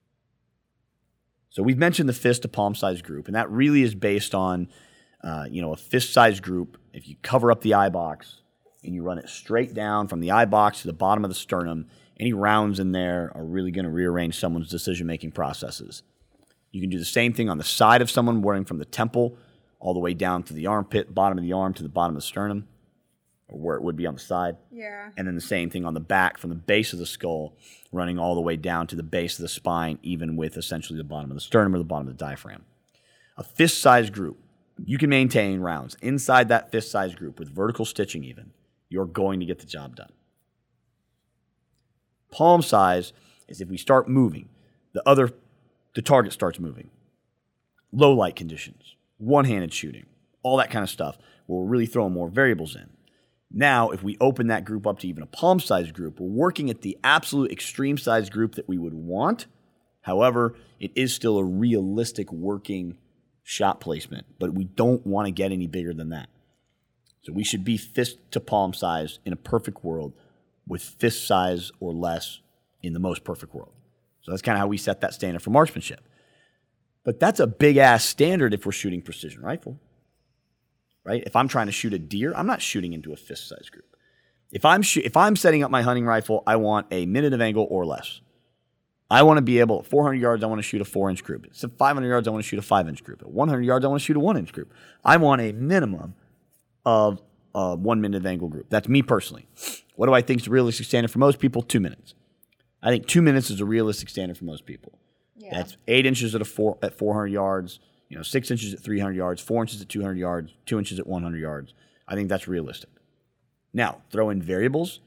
So we've mentioned the fist to palm size group, and that really is based on, uh, you know, a fist size group. If you cover up the eye box, and you run it straight down from the eye box to the bottom of the sternum, any rounds in there are really going to rearrange someone's decision-making processes. You can do the same thing on the side of someone, wearing from the temple all the way down to the armpit, bottom of the arm to the bottom of the sternum, or where it would be on the side. Yeah. And then the same thing on the back from the base of the skull, running all the way down to the base of the spine, even with essentially the bottom of the sternum or the bottom of the diaphragm. A fist-sized group, you can maintain rounds inside that fist-sized group with vertical stitching even. You're going to get the job done. Palm size is if we start moving, the other, the target starts moving. Low light conditions, one-handed shooting, all that kind of stuff, where we're really throwing more variables in. Now, if we open that group up to even a palm size group, we're working at the absolute extreme size group that we would want. However, it is still a realistic working shot placement, but we don't want to get any bigger than that. So we should be fist to palm size in a perfect world, with fist size or less in the most perfect world. So that's kind of how we set that standard for marksmanship. But that's a big-ass standard if we're shooting precision rifle, right? If I'm trying to shoot a deer, I'm not shooting into a fist size group. If I'm sh- if I'm setting up my hunting rifle, I want a minute of angle or less. I want to be able, at four hundred yards, I want to shoot a four-inch group. At five hundred yards, I want to shoot a five-inch group. At one hundred yards, I want to shoot a one-inch group. I want a minimum of a one-minute angle group. That's me personally. What do I think is a realistic standard for most people? Two minutes. I think two minutes is a realistic standard for most people. Yeah. That's eight inches at a four at four hundred yards. You know, six inches at three hundred yards, four inches at two hundred yards, two inches at one hundred yards. I think that's realistic. Now, throw in variables.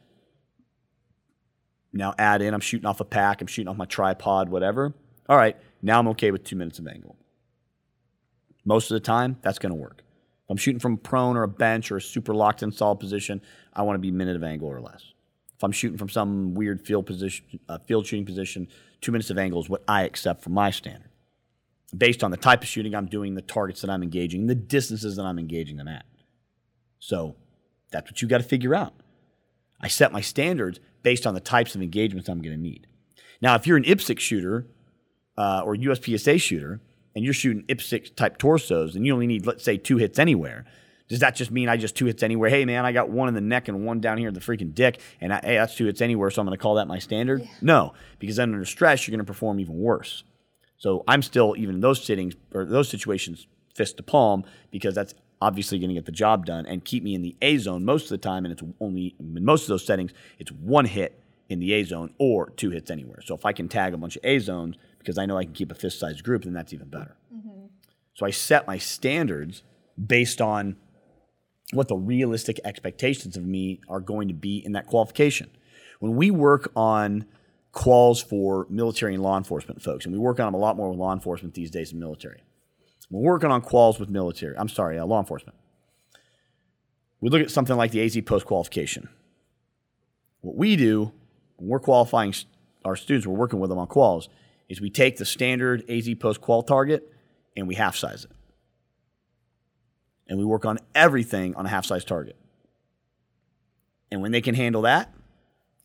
Now add in, I'm shooting off a pack, I'm shooting off my tripod, whatever. All right, now I'm okay with two minutes of angle. Most of the time, that's going to work. If I'm shooting from prone or a bench or a super locked in solid position, I want to be a minute of angle or less. If I'm shooting from some weird field position, uh, field shooting position, two minutes of angle is what I accept for my standard. Based on the type of shooting I'm doing, the targets that I'm engaging, the distances that I'm engaging them at. So that's what you got to figure out. I set my standards based on the types of engagements I'm going to need. Now, if you're an I P S C shooter uh, or U S P S A shooter, and you're shooting I P S C type torsos, and you only need, let's say, two hits anywhere, does that just mean I just two hits anywhere? Hey, man, I got one in the neck and one down here in the freaking dick, and I, hey, that's two hits anywhere, so I'm going to call that my standard? Yeah. No, because then under stress, you're going to perform even worse. So I'm still, even in those sittings, or those situations, fist to palm, because that's obviously going to get the job done and keep me in the A zone most of the time, and it's only, in most of those settings, it's one hit in the A zone or two hits anywhere. So if I can tag a bunch of A zones, because I know I can keep a fist-sized group, then that's even better. Mm-hmm. So I set my standards based on what the realistic expectations of me are going to be in that qualification. When we work on quals for military and law enforcement folks, and we work on them a lot more with law enforcement these days than military. We're working on quals with military. I'm sorry, uh, law enforcement. We look at something like the A Z post-qualification. What we do when we're qualifying our students, we're working with them on quals, is we take the standard A Z post-qual target and we half-size it. And we work on everything on a half-size target. And when they can handle that,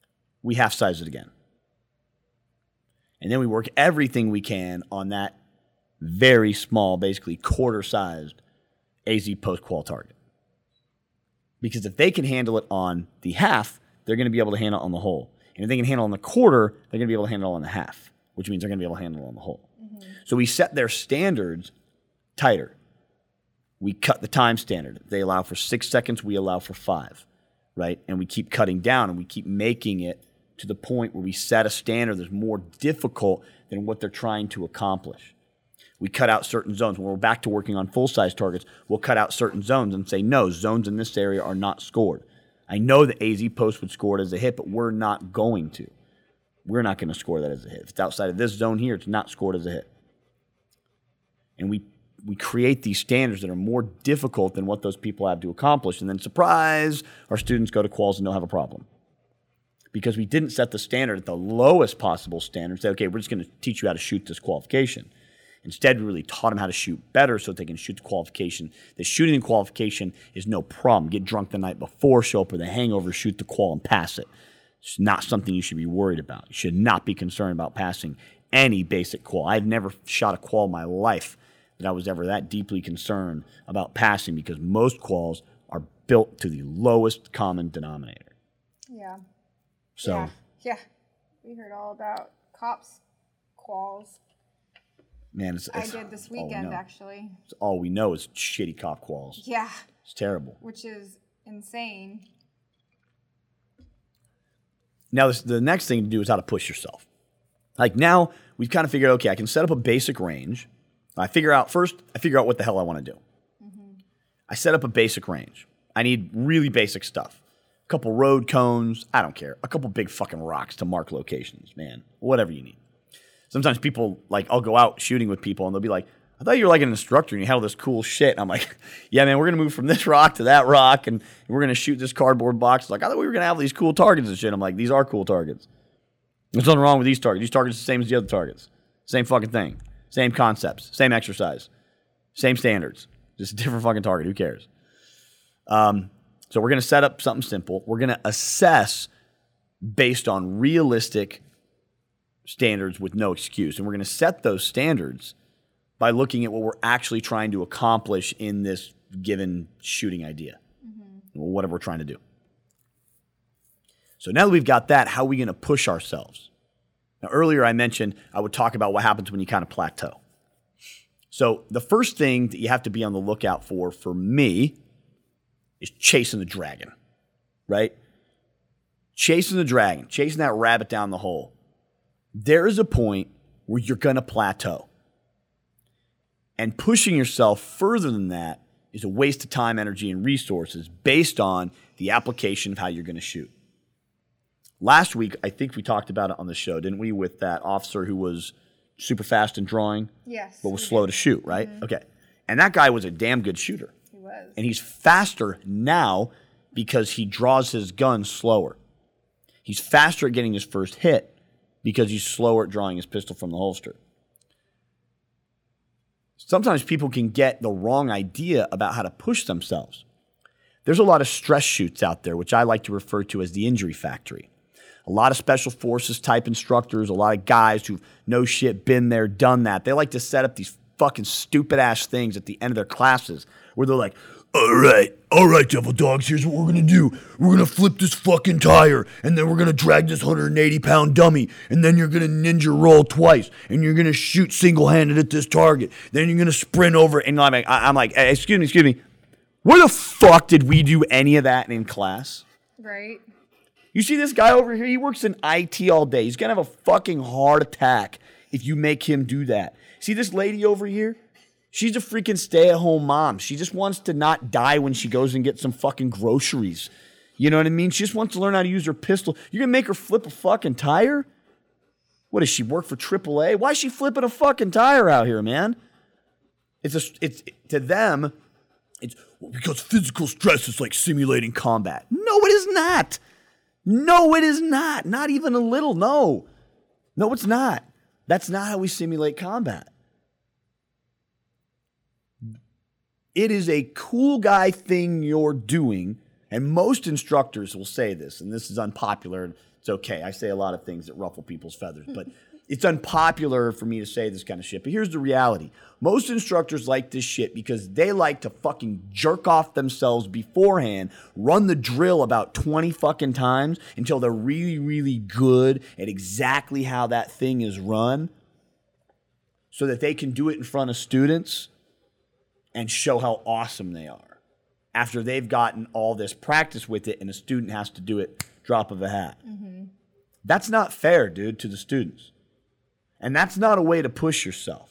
we half size it again. And then we work everything we can on that very small, basically quarter-sized A Z post-qual target. Because if they can handle it on the half, they're going to be able to handle it on the whole. And if they can handle it on the quarter, they're going to be able to handle it on the half, which means they're going to be able to handle it on the whole. Mm-hmm. So we set their standards tighter. We cut the time standard. If they allow for six seconds, we allow for five, right? And we keep cutting down, and we keep making it to the point where we set a standard that's more difficult than what they're trying to accomplish. We cut out certain zones. When we're back to working on full-size targets, we'll cut out certain zones and say, no, zones in this area are not scored. I know the A Z post would score it as a hit, but we're not going to. We're not going to score that as a hit. If it's outside of this zone here, it's not scored as a hit. And we we create these standards that are more difficult than what those people have to accomplish. And then, surprise, our students go to quals and don't have a problem. Because we didn't set the standard at the lowest possible standard. Say, okay, we're just going to teach you how to shoot this qualification. Instead, we really taught them how to shoot better so that they can shoot the qualification. The shooting the qualification is no problem. Get drunk the night before, show up with a hangover, shoot the qual, and pass it. It's not something you should be worried about. You should not be concerned about passing any basic qual. I've never shot a qual in my life that I was ever that deeply concerned about passing, because most quals are built to the lowest common denominator. Yeah. So. Yeah. Yeah. We heard all about cops, quals. Man, it's, it's I did this weekend, actually. It's all we know is shitty cop quals. Yeah. It's terrible. Which is insane. Now, this, the next thing to do is how to push yourself. Like now, we've kind of figured, okay, I can set up a basic range. I figure out, first, I figure out what the hell I want to do. Mm-hmm. I set up a basic range. I need really basic stuff. A couple road cones, I don't care. A couple big fucking rocks to mark locations, man. Whatever you need. Sometimes people, like, I'll go out shooting with people and they'll be like, I thought you were like an instructor and you had all this cool shit. And I'm like, yeah, man, we're going to move from this rock to that rock and we're going to shoot this cardboard box. Like, I thought we were going to have these cool targets and shit. I'm like, these are cool targets. There's nothing wrong with these targets. These targets are the same as the other targets. Same fucking thing. Same concepts. Same exercise. Same standards. Just a different fucking target. Who cares? Um, so we're going to set up something simple. We're going to assess based on realistic standards with no excuse. And we're going to set those standards by looking at what we're actually trying to accomplish in this given shooting idea, mm-hmm. or whatever we're trying to do. So now that we've got that, how are we going to push ourselves? Now, earlier I mentioned I would talk about what happens when you kind of plateau. So the first thing that you have to be on the lookout for, for me, is chasing the dragon, right? Chasing the dragon, chasing that rabbit down the hole. There is a point where you're going to plateau. And pushing yourself further than that is a waste of time, energy, and resources based on the application of how you're going to shoot. Last week, I think we talked about it on the show, didn't we, with that officer who was super fast in drawing, yes, but was slow to shoot, right? Mm-hmm. Okay. And that guy was a damn good shooter. He was. And he's faster now because he draws his gun slower. He's faster at getting his first hit because he's slower at drawing his pistol from the holster. Sometimes people can get the wrong idea about how to push themselves. There's a lot of stress shoots out there, which I like to refer to as the injury factory. A lot of special forces type instructors, a lot of guys who no shit, been there, done that. They like to set up these fucking stupid ass things at the end of their classes where they're like, all right, all right, Devil Dogs, here's what we're going to do. We're going to flip this fucking tire, and then we're going to drag this one hundred eighty pound dummy, and then you're going to ninja roll twice, and you're going to shoot single-handed at this target. Then you're going to sprint over, and I'm like, I'm like, hey, excuse me, excuse me. Where the fuck did we do any of that in class? Right. You see this guy over here? He works in I T all day. He's going to have a fucking heart attack if you make him do that. See this lady over here? She's a freaking stay-at-home mom. She just wants to not die when she goes and gets some fucking groceries. You know what I mean? She just wants to learn how to use her pistol. You're going to make her flip a fucking tire? What, does she work for triple A? Why is she flipping a fucking tire out here, man? It's a, it's to them, it's well, because physical stress is like simulating combat. No, it is not. No, it is not. Not even a little. No. No, it's not. That's not how we simulate combat. It is a cool guy thing you're doing, and most instructors will say this, and this is unpopular. It's okay. I say a lot of things that ruffle people's feathers, but it's unpopular for me to say this kind of shit. But here's the reality. Most instructors like this shit because they like to fucking jerk off themselves beforehand, run the drill about twenty fucking times until they're really, really good at exactly how that thing is run so that they can do it in front of students and show how awesome they are after they've gotten all this practice with it and a student has to do it drop of a hat. Mm-hmm. That's not fair, dude, to the students. And that's not a way to push yourself.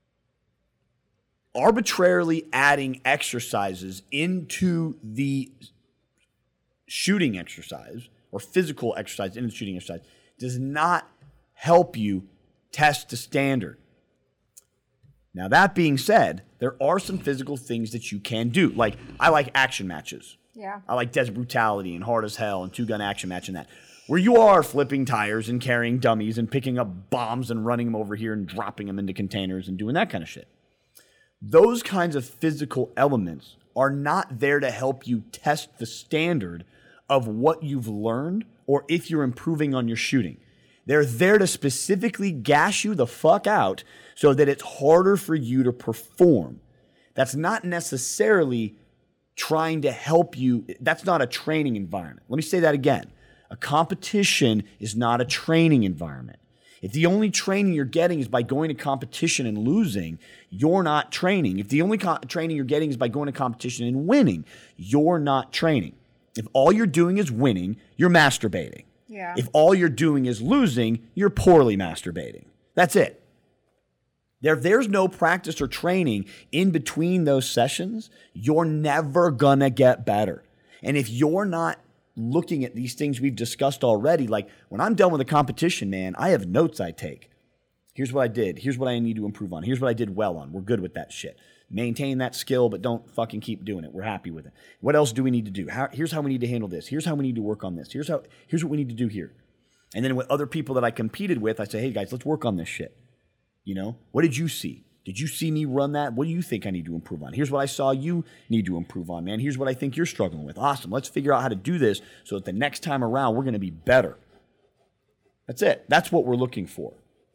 Arbitrarily adding exercises into the shooting exercise or physical exercise into the shooting exercise does not help you test the standard. Now, that being said, there are some physical things that you can do. Like, I like action matches. Yeah. I like Desert Brutality and Hard as Hell and Two Gun Action Match and that. Where you are flipping tires and carrying dummies and picking up bombs and running them over here and dropping them into containers and doing that kind of shit. Those kinds of physical elements are not there to help you test the standard of what you've learned or if you're improving on your shooting. They're there to specifically gas you the fuck out so that it's harder for you to perform. That's not necessarily trying to help you. That's not a training environment. Let me say that again. A competition is not a training environment. If the only training you're getting is by going to competition and losing, you're not training. If the only co- training you're getting is by going to competition and winning, you're not training. If all you're doing is winning, you're masturbating. Yeah. If all you're doing is losing, you're poorly masturbating. That's it. There, if there's no practice or training in between those sessions, you're never going to get better. And if you're not looking at these things we've discussed already, like when I'm done with a competition, man, I have notes I take. Here's what I did. Here's what I need to improve on. Here's what I did well on. We're good with that shit. Maintain that skill, but don't fucking keep doing it. We're happy with it. What else do we need to do? How, here's how we need to handle this. Here's how we need to work on this. Here's how. Here's what we need to do here. And then with other people that I competed with, I say, hey guys, let's work on this shit. You know, what did you see? Did you see me run that? What do you think I need to improve on? Here's what I saw you need to improve on, man. Here's what I think you're struggling with. Awesome. Let's figure out how to do this so that the next time around, we're going to be better. That's it. That's what we're looking for.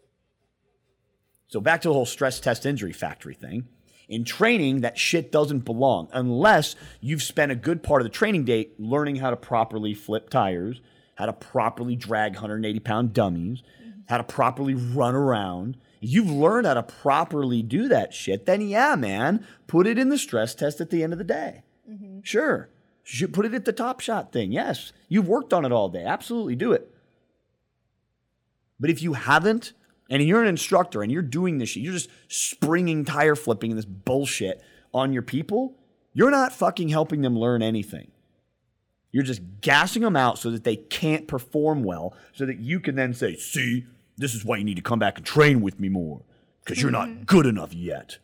So back to the whole stress test injury factory thing. In training, that shit doesn't belong unless you've spent a good part of the training day learning how to properly flip tires, how to properly drag one hundred eighty pound dummies, how to properly run around. If you've learned how to properly do that shit, then yeah, man, put it in the stress test at the end of the day. Mm-hmm. Sure. You should put it at the Top Shot thing. Yes. You've worked on it all day. Absolutely do it. But if you haven't, and you're an instructor and you're doing this shit, you're just springing tire flipping and this bullshit on your people, you're not fucking helping them learn anything. You're just gassing them out so that they can't perform well, so that you can then say, see, this is why you need to come back and train with me more, because you're not good enough yet.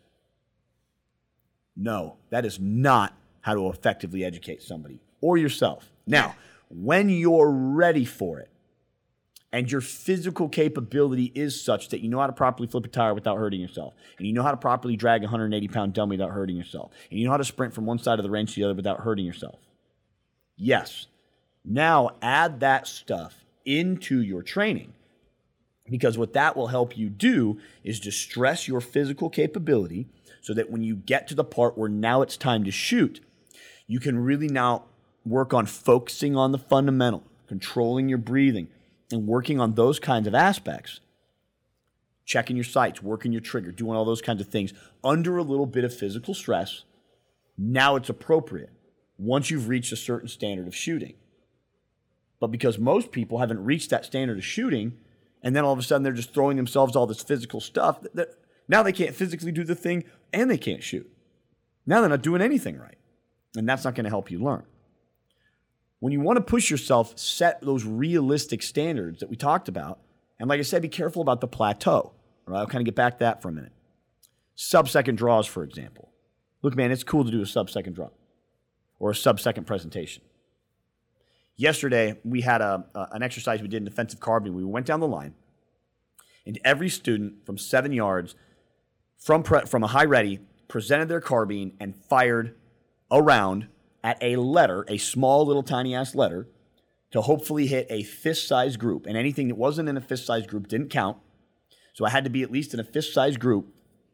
No, that is not how to effectively educate somebody or yourself. Now, when you're ready for it, and your physical capability is such that you know how to properly flip a tire without hurting yourself, and you know how to properly drag a one hundred eighty pound dummy without hurting yourself, and you know how to sprint from one side of the range to the other without hurting yourself. Yes. Now add that stuff into your training, because what that will help you do is to stress your physical capability so that when you get to the part where now it's time to shoot, you can really now work on focusing on the fundamental, controlling your breathing, and working on those kinds of aspects, checking your sights, working your trigger, doing all those kinds of things under a little bit of physical stress. Now it's appropriate once you've reached a certain standard of shooting. But because most people haven't reached that standard of shooting, and then all of a sudden they're just throwing themselves all this physical stuff, that, that now they can't physically do the thing and they can't shoot. Now they're not doing anything right. And that's not going to help you learn. When you want to push yourself, set those realistic standards that we talked about. And like I said, be careful about the plateau. All right, I'll kind of get back to that for a minute. Sub-second draws, for example. Look, man, it's cool to do a sub-second draw or a sub-second presentation. Yesterday, we had a, a, an exercise we did in defensive carbine. We went down the line, and every student from seven yards from, pre- from a high ready presented their carbine and fired a round at a letter, a small little tiny ass letter, to hopefully hit a fist-sized group. And anything that wasn't in a fist-sized group didn't count. So I had to be at least in a fist-sized group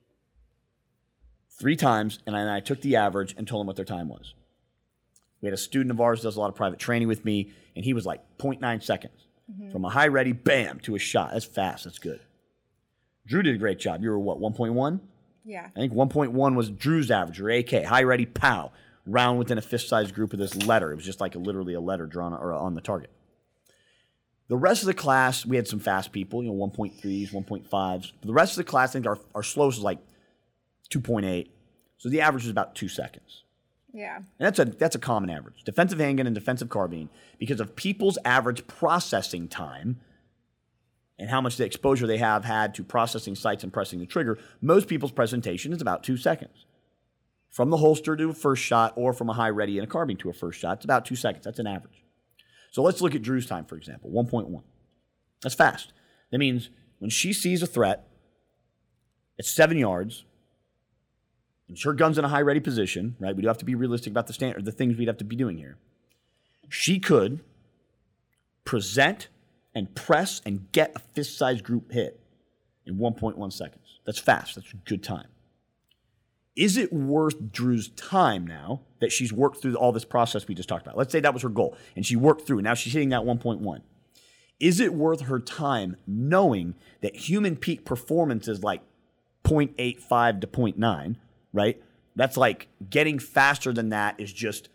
three times, and I, I took the average and told them what their time was. We had a student of ours who does a lot of private training with me, and he was like zero point nine seconds. Mm-hmm. From a high ready, bam, to a shot. That's fast. That's good. Drew did a great job. You were what, one point one? Yeah. I think one point one was Drew's average, or A K. High ready, pow. Round within a fist-sized group of this letter. It was just like a, literally a letter drawn or on the target. The rest of the class, we had some fast people, you know, one point threes, one point fives. The rest of the class, I think our, our slowest was like two point eight. So the average was about two seconds. Yeah. And that's a that's a common average. Defensive handgun and defensive carbine, because of people's average processing time and how much the exposure they have had to processing sights and pressing the trigger, most people's presentation is about two seconds. From the holster to a first shot, or from a high ready and a carbine to a first shot, it's about two seconds. That's an average. So let's look at Drew's time, for example, one point one. That's fast. That means when she sees a threat at seven yards, and her gun's in a high ready position, right? We do have to be realistic about the standard, the things we'd have to be doing here. She could present and press and get a fist-sized group hit in one point one seconds. That's fast. That's a good time. Is it worth Drew's time now that she's worked through all this process we just talked about? Let's say that was her goal, and she worked through, and now she's hitting that one point one. Is it worth her time knowing that human peak performance is like zero point eight five to zero point nine, right? That's like getting faster than that is just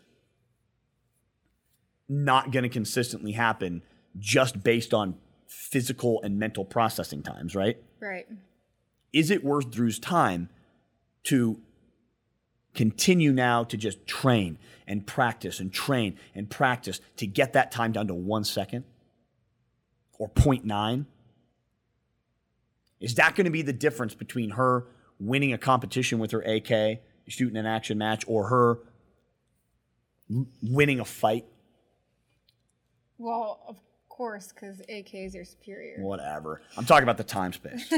not going to consistently happen just based on physical and mental processing times, right? Right. Is it worth Drew's time to continue now to just train and practice and train and practice to get that time down to one second or zero point nine? Is that going to be the difference between her winning a competition with her A K, shooting an action match, or her winning a fight? Well, of course, because A Ks are superior. Whatever. I'm talking about the time space.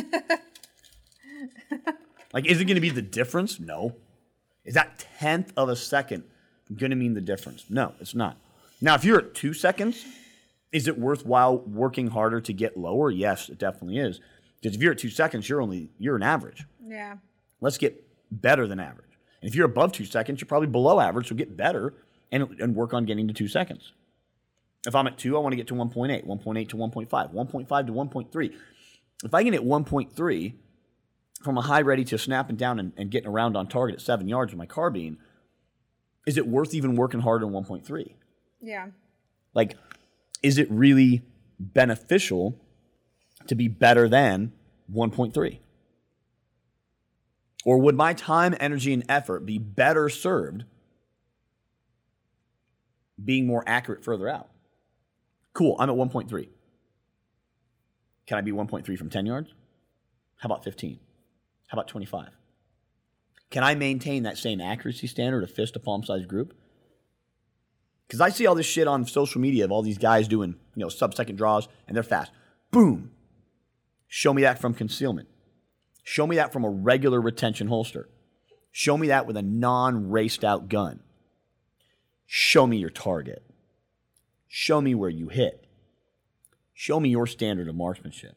Like, is it going to be the difference? No. Is that tenth of a second going to mean the difference? No, it's not. Now, if you're at two seconds, is it worthwhile working harder to get lower? Yes, it definitely is. Because if you're at two seconds, you're only you're an average. Yeah. Let's get better than average. And if you're above two seconds, you're probably below average, so get better and, and work on getting to two seconds. If I'm at two, I want to get to one point eight, one point eight to one point five, one point five to one point three. If I can hit one point three from a high ready to snapping down and, and getting around on target at seven yards with my carbine, is it worth even working harder than one point three? Yeah. Like, is it really beneficial to be better than one point three? Or would my time, energy, and effort be better served being more accurate further out? Cool, I'm at one point three. Can I be one point three from ten yards? How about fifteen? How about twenty-five? Can I maintain that same accuracy standard of fist to palm size group? Because I see all this shit on social media of all these guys doing, you know, sub-second draws, and they're fast. Boom. Show me that from concealment. Show me that from a regular retention holster. Show me that with a non-raced out gun. Show me your target. Show me where you hit. Show me your standard of marksmanship.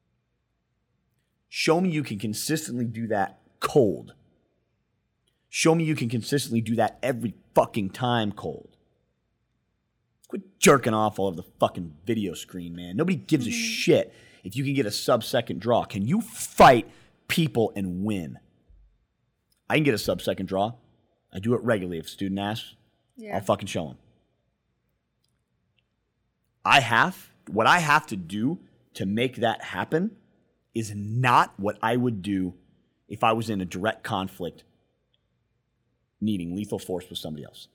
Show me you can consistently do that cold. Show me you can consistently do that every fucking time cold. Quit jerking off all over the fucking video screen, man. Nobody gives a shit if you can get a sub-second draw. Can you fight people and win? I can get a sub-second draw. I do it regularly. If a student asks, Yeah. I'll fucking show them. I have, what I have to do to make that happen is not what I would do if I was in a direct conflict needing lethal force with somebody else.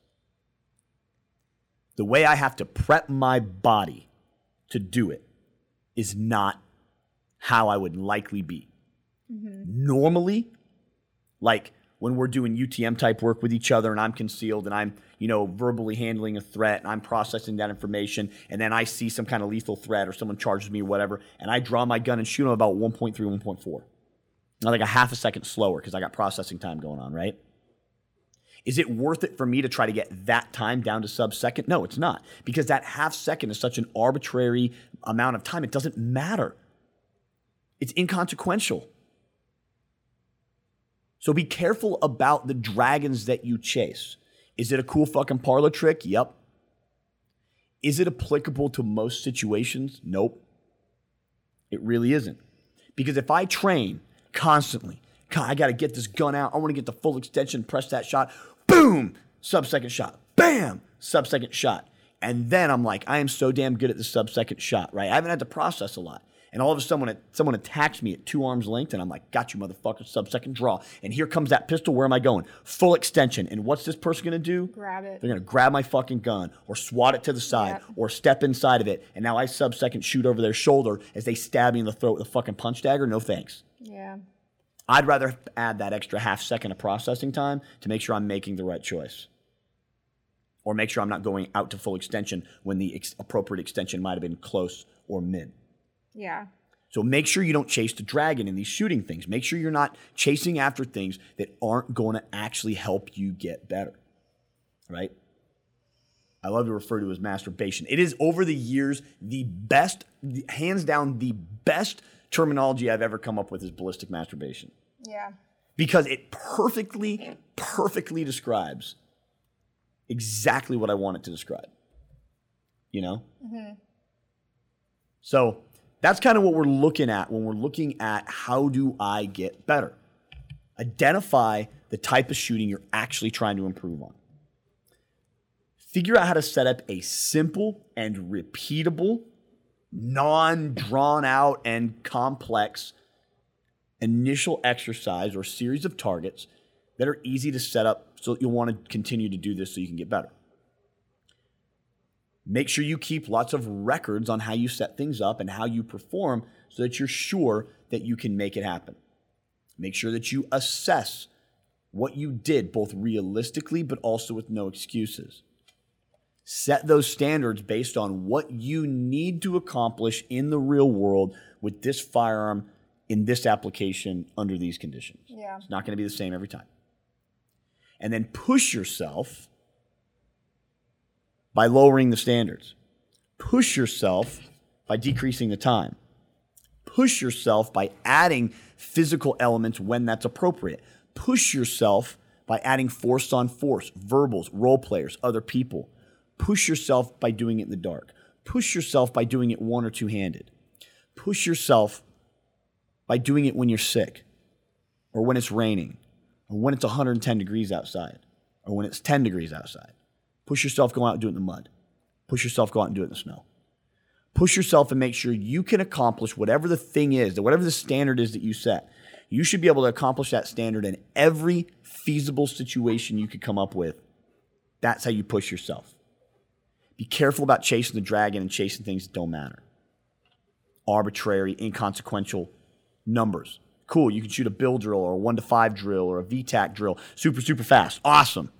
The way I have to prep my body to do it is not how I would likely be. Mm-hmm. Normally, like when we're doing U T M type work with each other and I'm concealed and I'm, you know, verbally handling a threat and I'm processing that information and then I see some kind of lethal threat or someone charges me or whatever and I draw my gun and shoot them about one point three, one point four. Not like a half a second slower because I got processing time going on, right? Is it worth it for me to try to get that time down to sub-second? No, it's not. Because that half second is such an arbitrary amount of time. It doesn't matter. It's inconsequential. So be careful about the dragons that you chase. Is it a cool fucking parlor trick? Yep. Is it applicable to most situations? Nope. It really isn't. Because if I train constantly, God, I got to get this gun out. I want to get the full extension, press that shot. Boom! Sub-second shot. Bam! Sub-second shot. And then I'm like, I am so damn good at the sub-second shot, right? I haven't had to process a lot. And all of a sudden, someone, someone attacks me at two arms length, and I'm like, got you, motherfucker, sub-second draw. And here comes that pistol. Where am I going? Full extension. And what's this person going to do? Grab it. They're going to grab my fucking gun or swat it to the side Yep. or step inside of it. And now I sub-second shoot over their shoulder as they stab me in the throat with a fucking punch dagger. No thanks. Yeah. I'd rather add that extra half second of processing time to make sure I'm making the right choice. Or make sure I'm not going out to full extension when the ex- appropriate extension might have been close or mid. Yeah. So make sure you don't chase the dragon in these shooting things. Make sure you're not chasing after things that aren't going to actually help you get better. Right? I love to refer to it as masturbation. It is, over the years, the best, hands down, the best terminology I've ever come up with is ballistic masturbation. Yeah. Because it perfectly, perfectly describes exactly what I want it to describe. You know? Mm-hmm. So that's kind of what we're looking at when we're looking at how do I get better. Identify the type of shooting you're actually trying to improve on. Figure out how to set up a simple and repeatable, non-drawn out and complex initial exercise or series of targets that are easy to set up so that you'll want to continue to do this so you can get better. Make sure you keep lots of records on how you set things up and how you perform so that you're sure that you can make it happen. Make sure that you assess what you did both realistically but also with no excuses. Set those standards based on what you need to accomplish in the real world with this firearm in this application under these conditions. Yeah. It's not going to be the same every time. And then push yourself by lowering the standards. Push yourself by decreasing the time. Push yourself by adding physical elements when that's appropriate. Push yourself by adding force on force, verbals, role players, other people. Push yourself by doing it in the dark. Push yourself by doing it one or two-handed. Push yourself by doing it when you're sick, or when it's raining, or when it's one hundred ten degrees outside, or when it's ten degrees outside. Push yourself, go out and do it in the mud. Push yourself, go out and do it in the snow. Push yourself and make sure you can accomplish whatever the thing is, that whatever the standard is that you set. You should be able to accomplish that standard in every feasible situation you could come up with. That's how you push yourself. Be careful about chasing the dragon and chasing things that don't matter. Arbitrary, inconsequential numbers. Cool, you can shoot a bill drill or a one to five drill or a V TAC drill. Super, super fast. Awesome.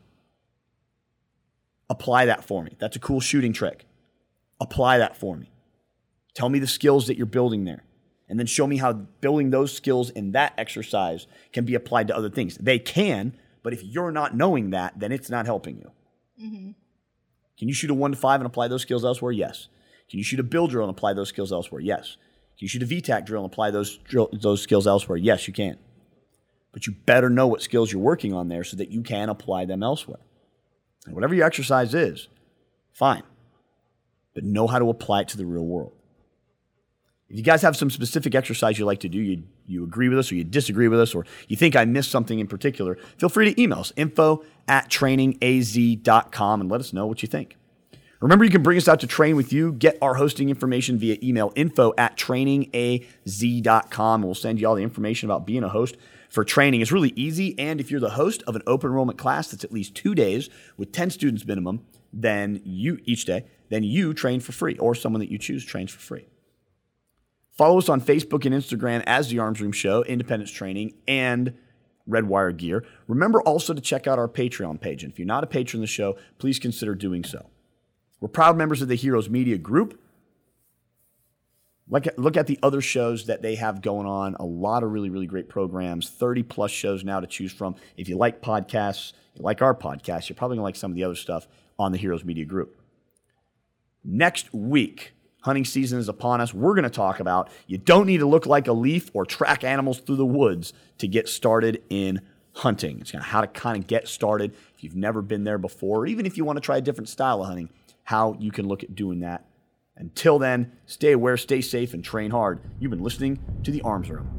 Apply that for me. That's a cool shooting trick. Apply that for me. Tell me the skills that you're building there. And then show me how building those skills in that exercise can be applied to other things. They can, but if you're not knowing that, then it's not helping you. Mm-hmm. Can you shoot a one to five and apply those skills elsewhere? Yes. Can you shoot a bill drill and apply those skills elsewhere? Yes. Can you shoot a V TAC drill and apply those drill, those skills elsewhere? Yes, you can. But you better know what skills you're working on there so that you can apply them elsewhere. And whatever your exercise is, fine. But know how to apply it to the real world. If you guys have some specific exercise you like to do, you, you agree with us or you disagree with us, or you think I missed something in particular, feel free to email us, info at trainingaz dot com, and let us know what you think. Remember, you can bring us out to train with you. Get our hosting information via email, info at trainingaz dot com, and we'll send you all the information about being a host for training. It's really easy, and if you're the host of an open enrollment class that's at least two days with ten students minimum, then you each day, then you train for free, or someone that you choose trains for free. Follow us on Facebook and Instagram as The Arms Room Show, Independence Training, and Redwire Gear. Remember also to check out our Patreon page. And if you're not a patron of the show, please consider doing so. We're proud members of the Heroes Media Group. Look at, look at the other shows that they have going on. A lot of really, really great programs. thirty plus shows now to choose from. If you like podcasts, you like our podcast, you're probably going to like some of the other stuff on the Heroes Media Group. Next week, hunting season is upon us. We're going to talk about you don't need to look like a leaf or track animals through the woods to get started in hunting. It's kind of how to kind of get started if you've never been there before, or even if you want to try a different style of hunting, how you can look at doing that. Until then, stay aware, stay safe, and train hard. You've been listening to The Arms Room.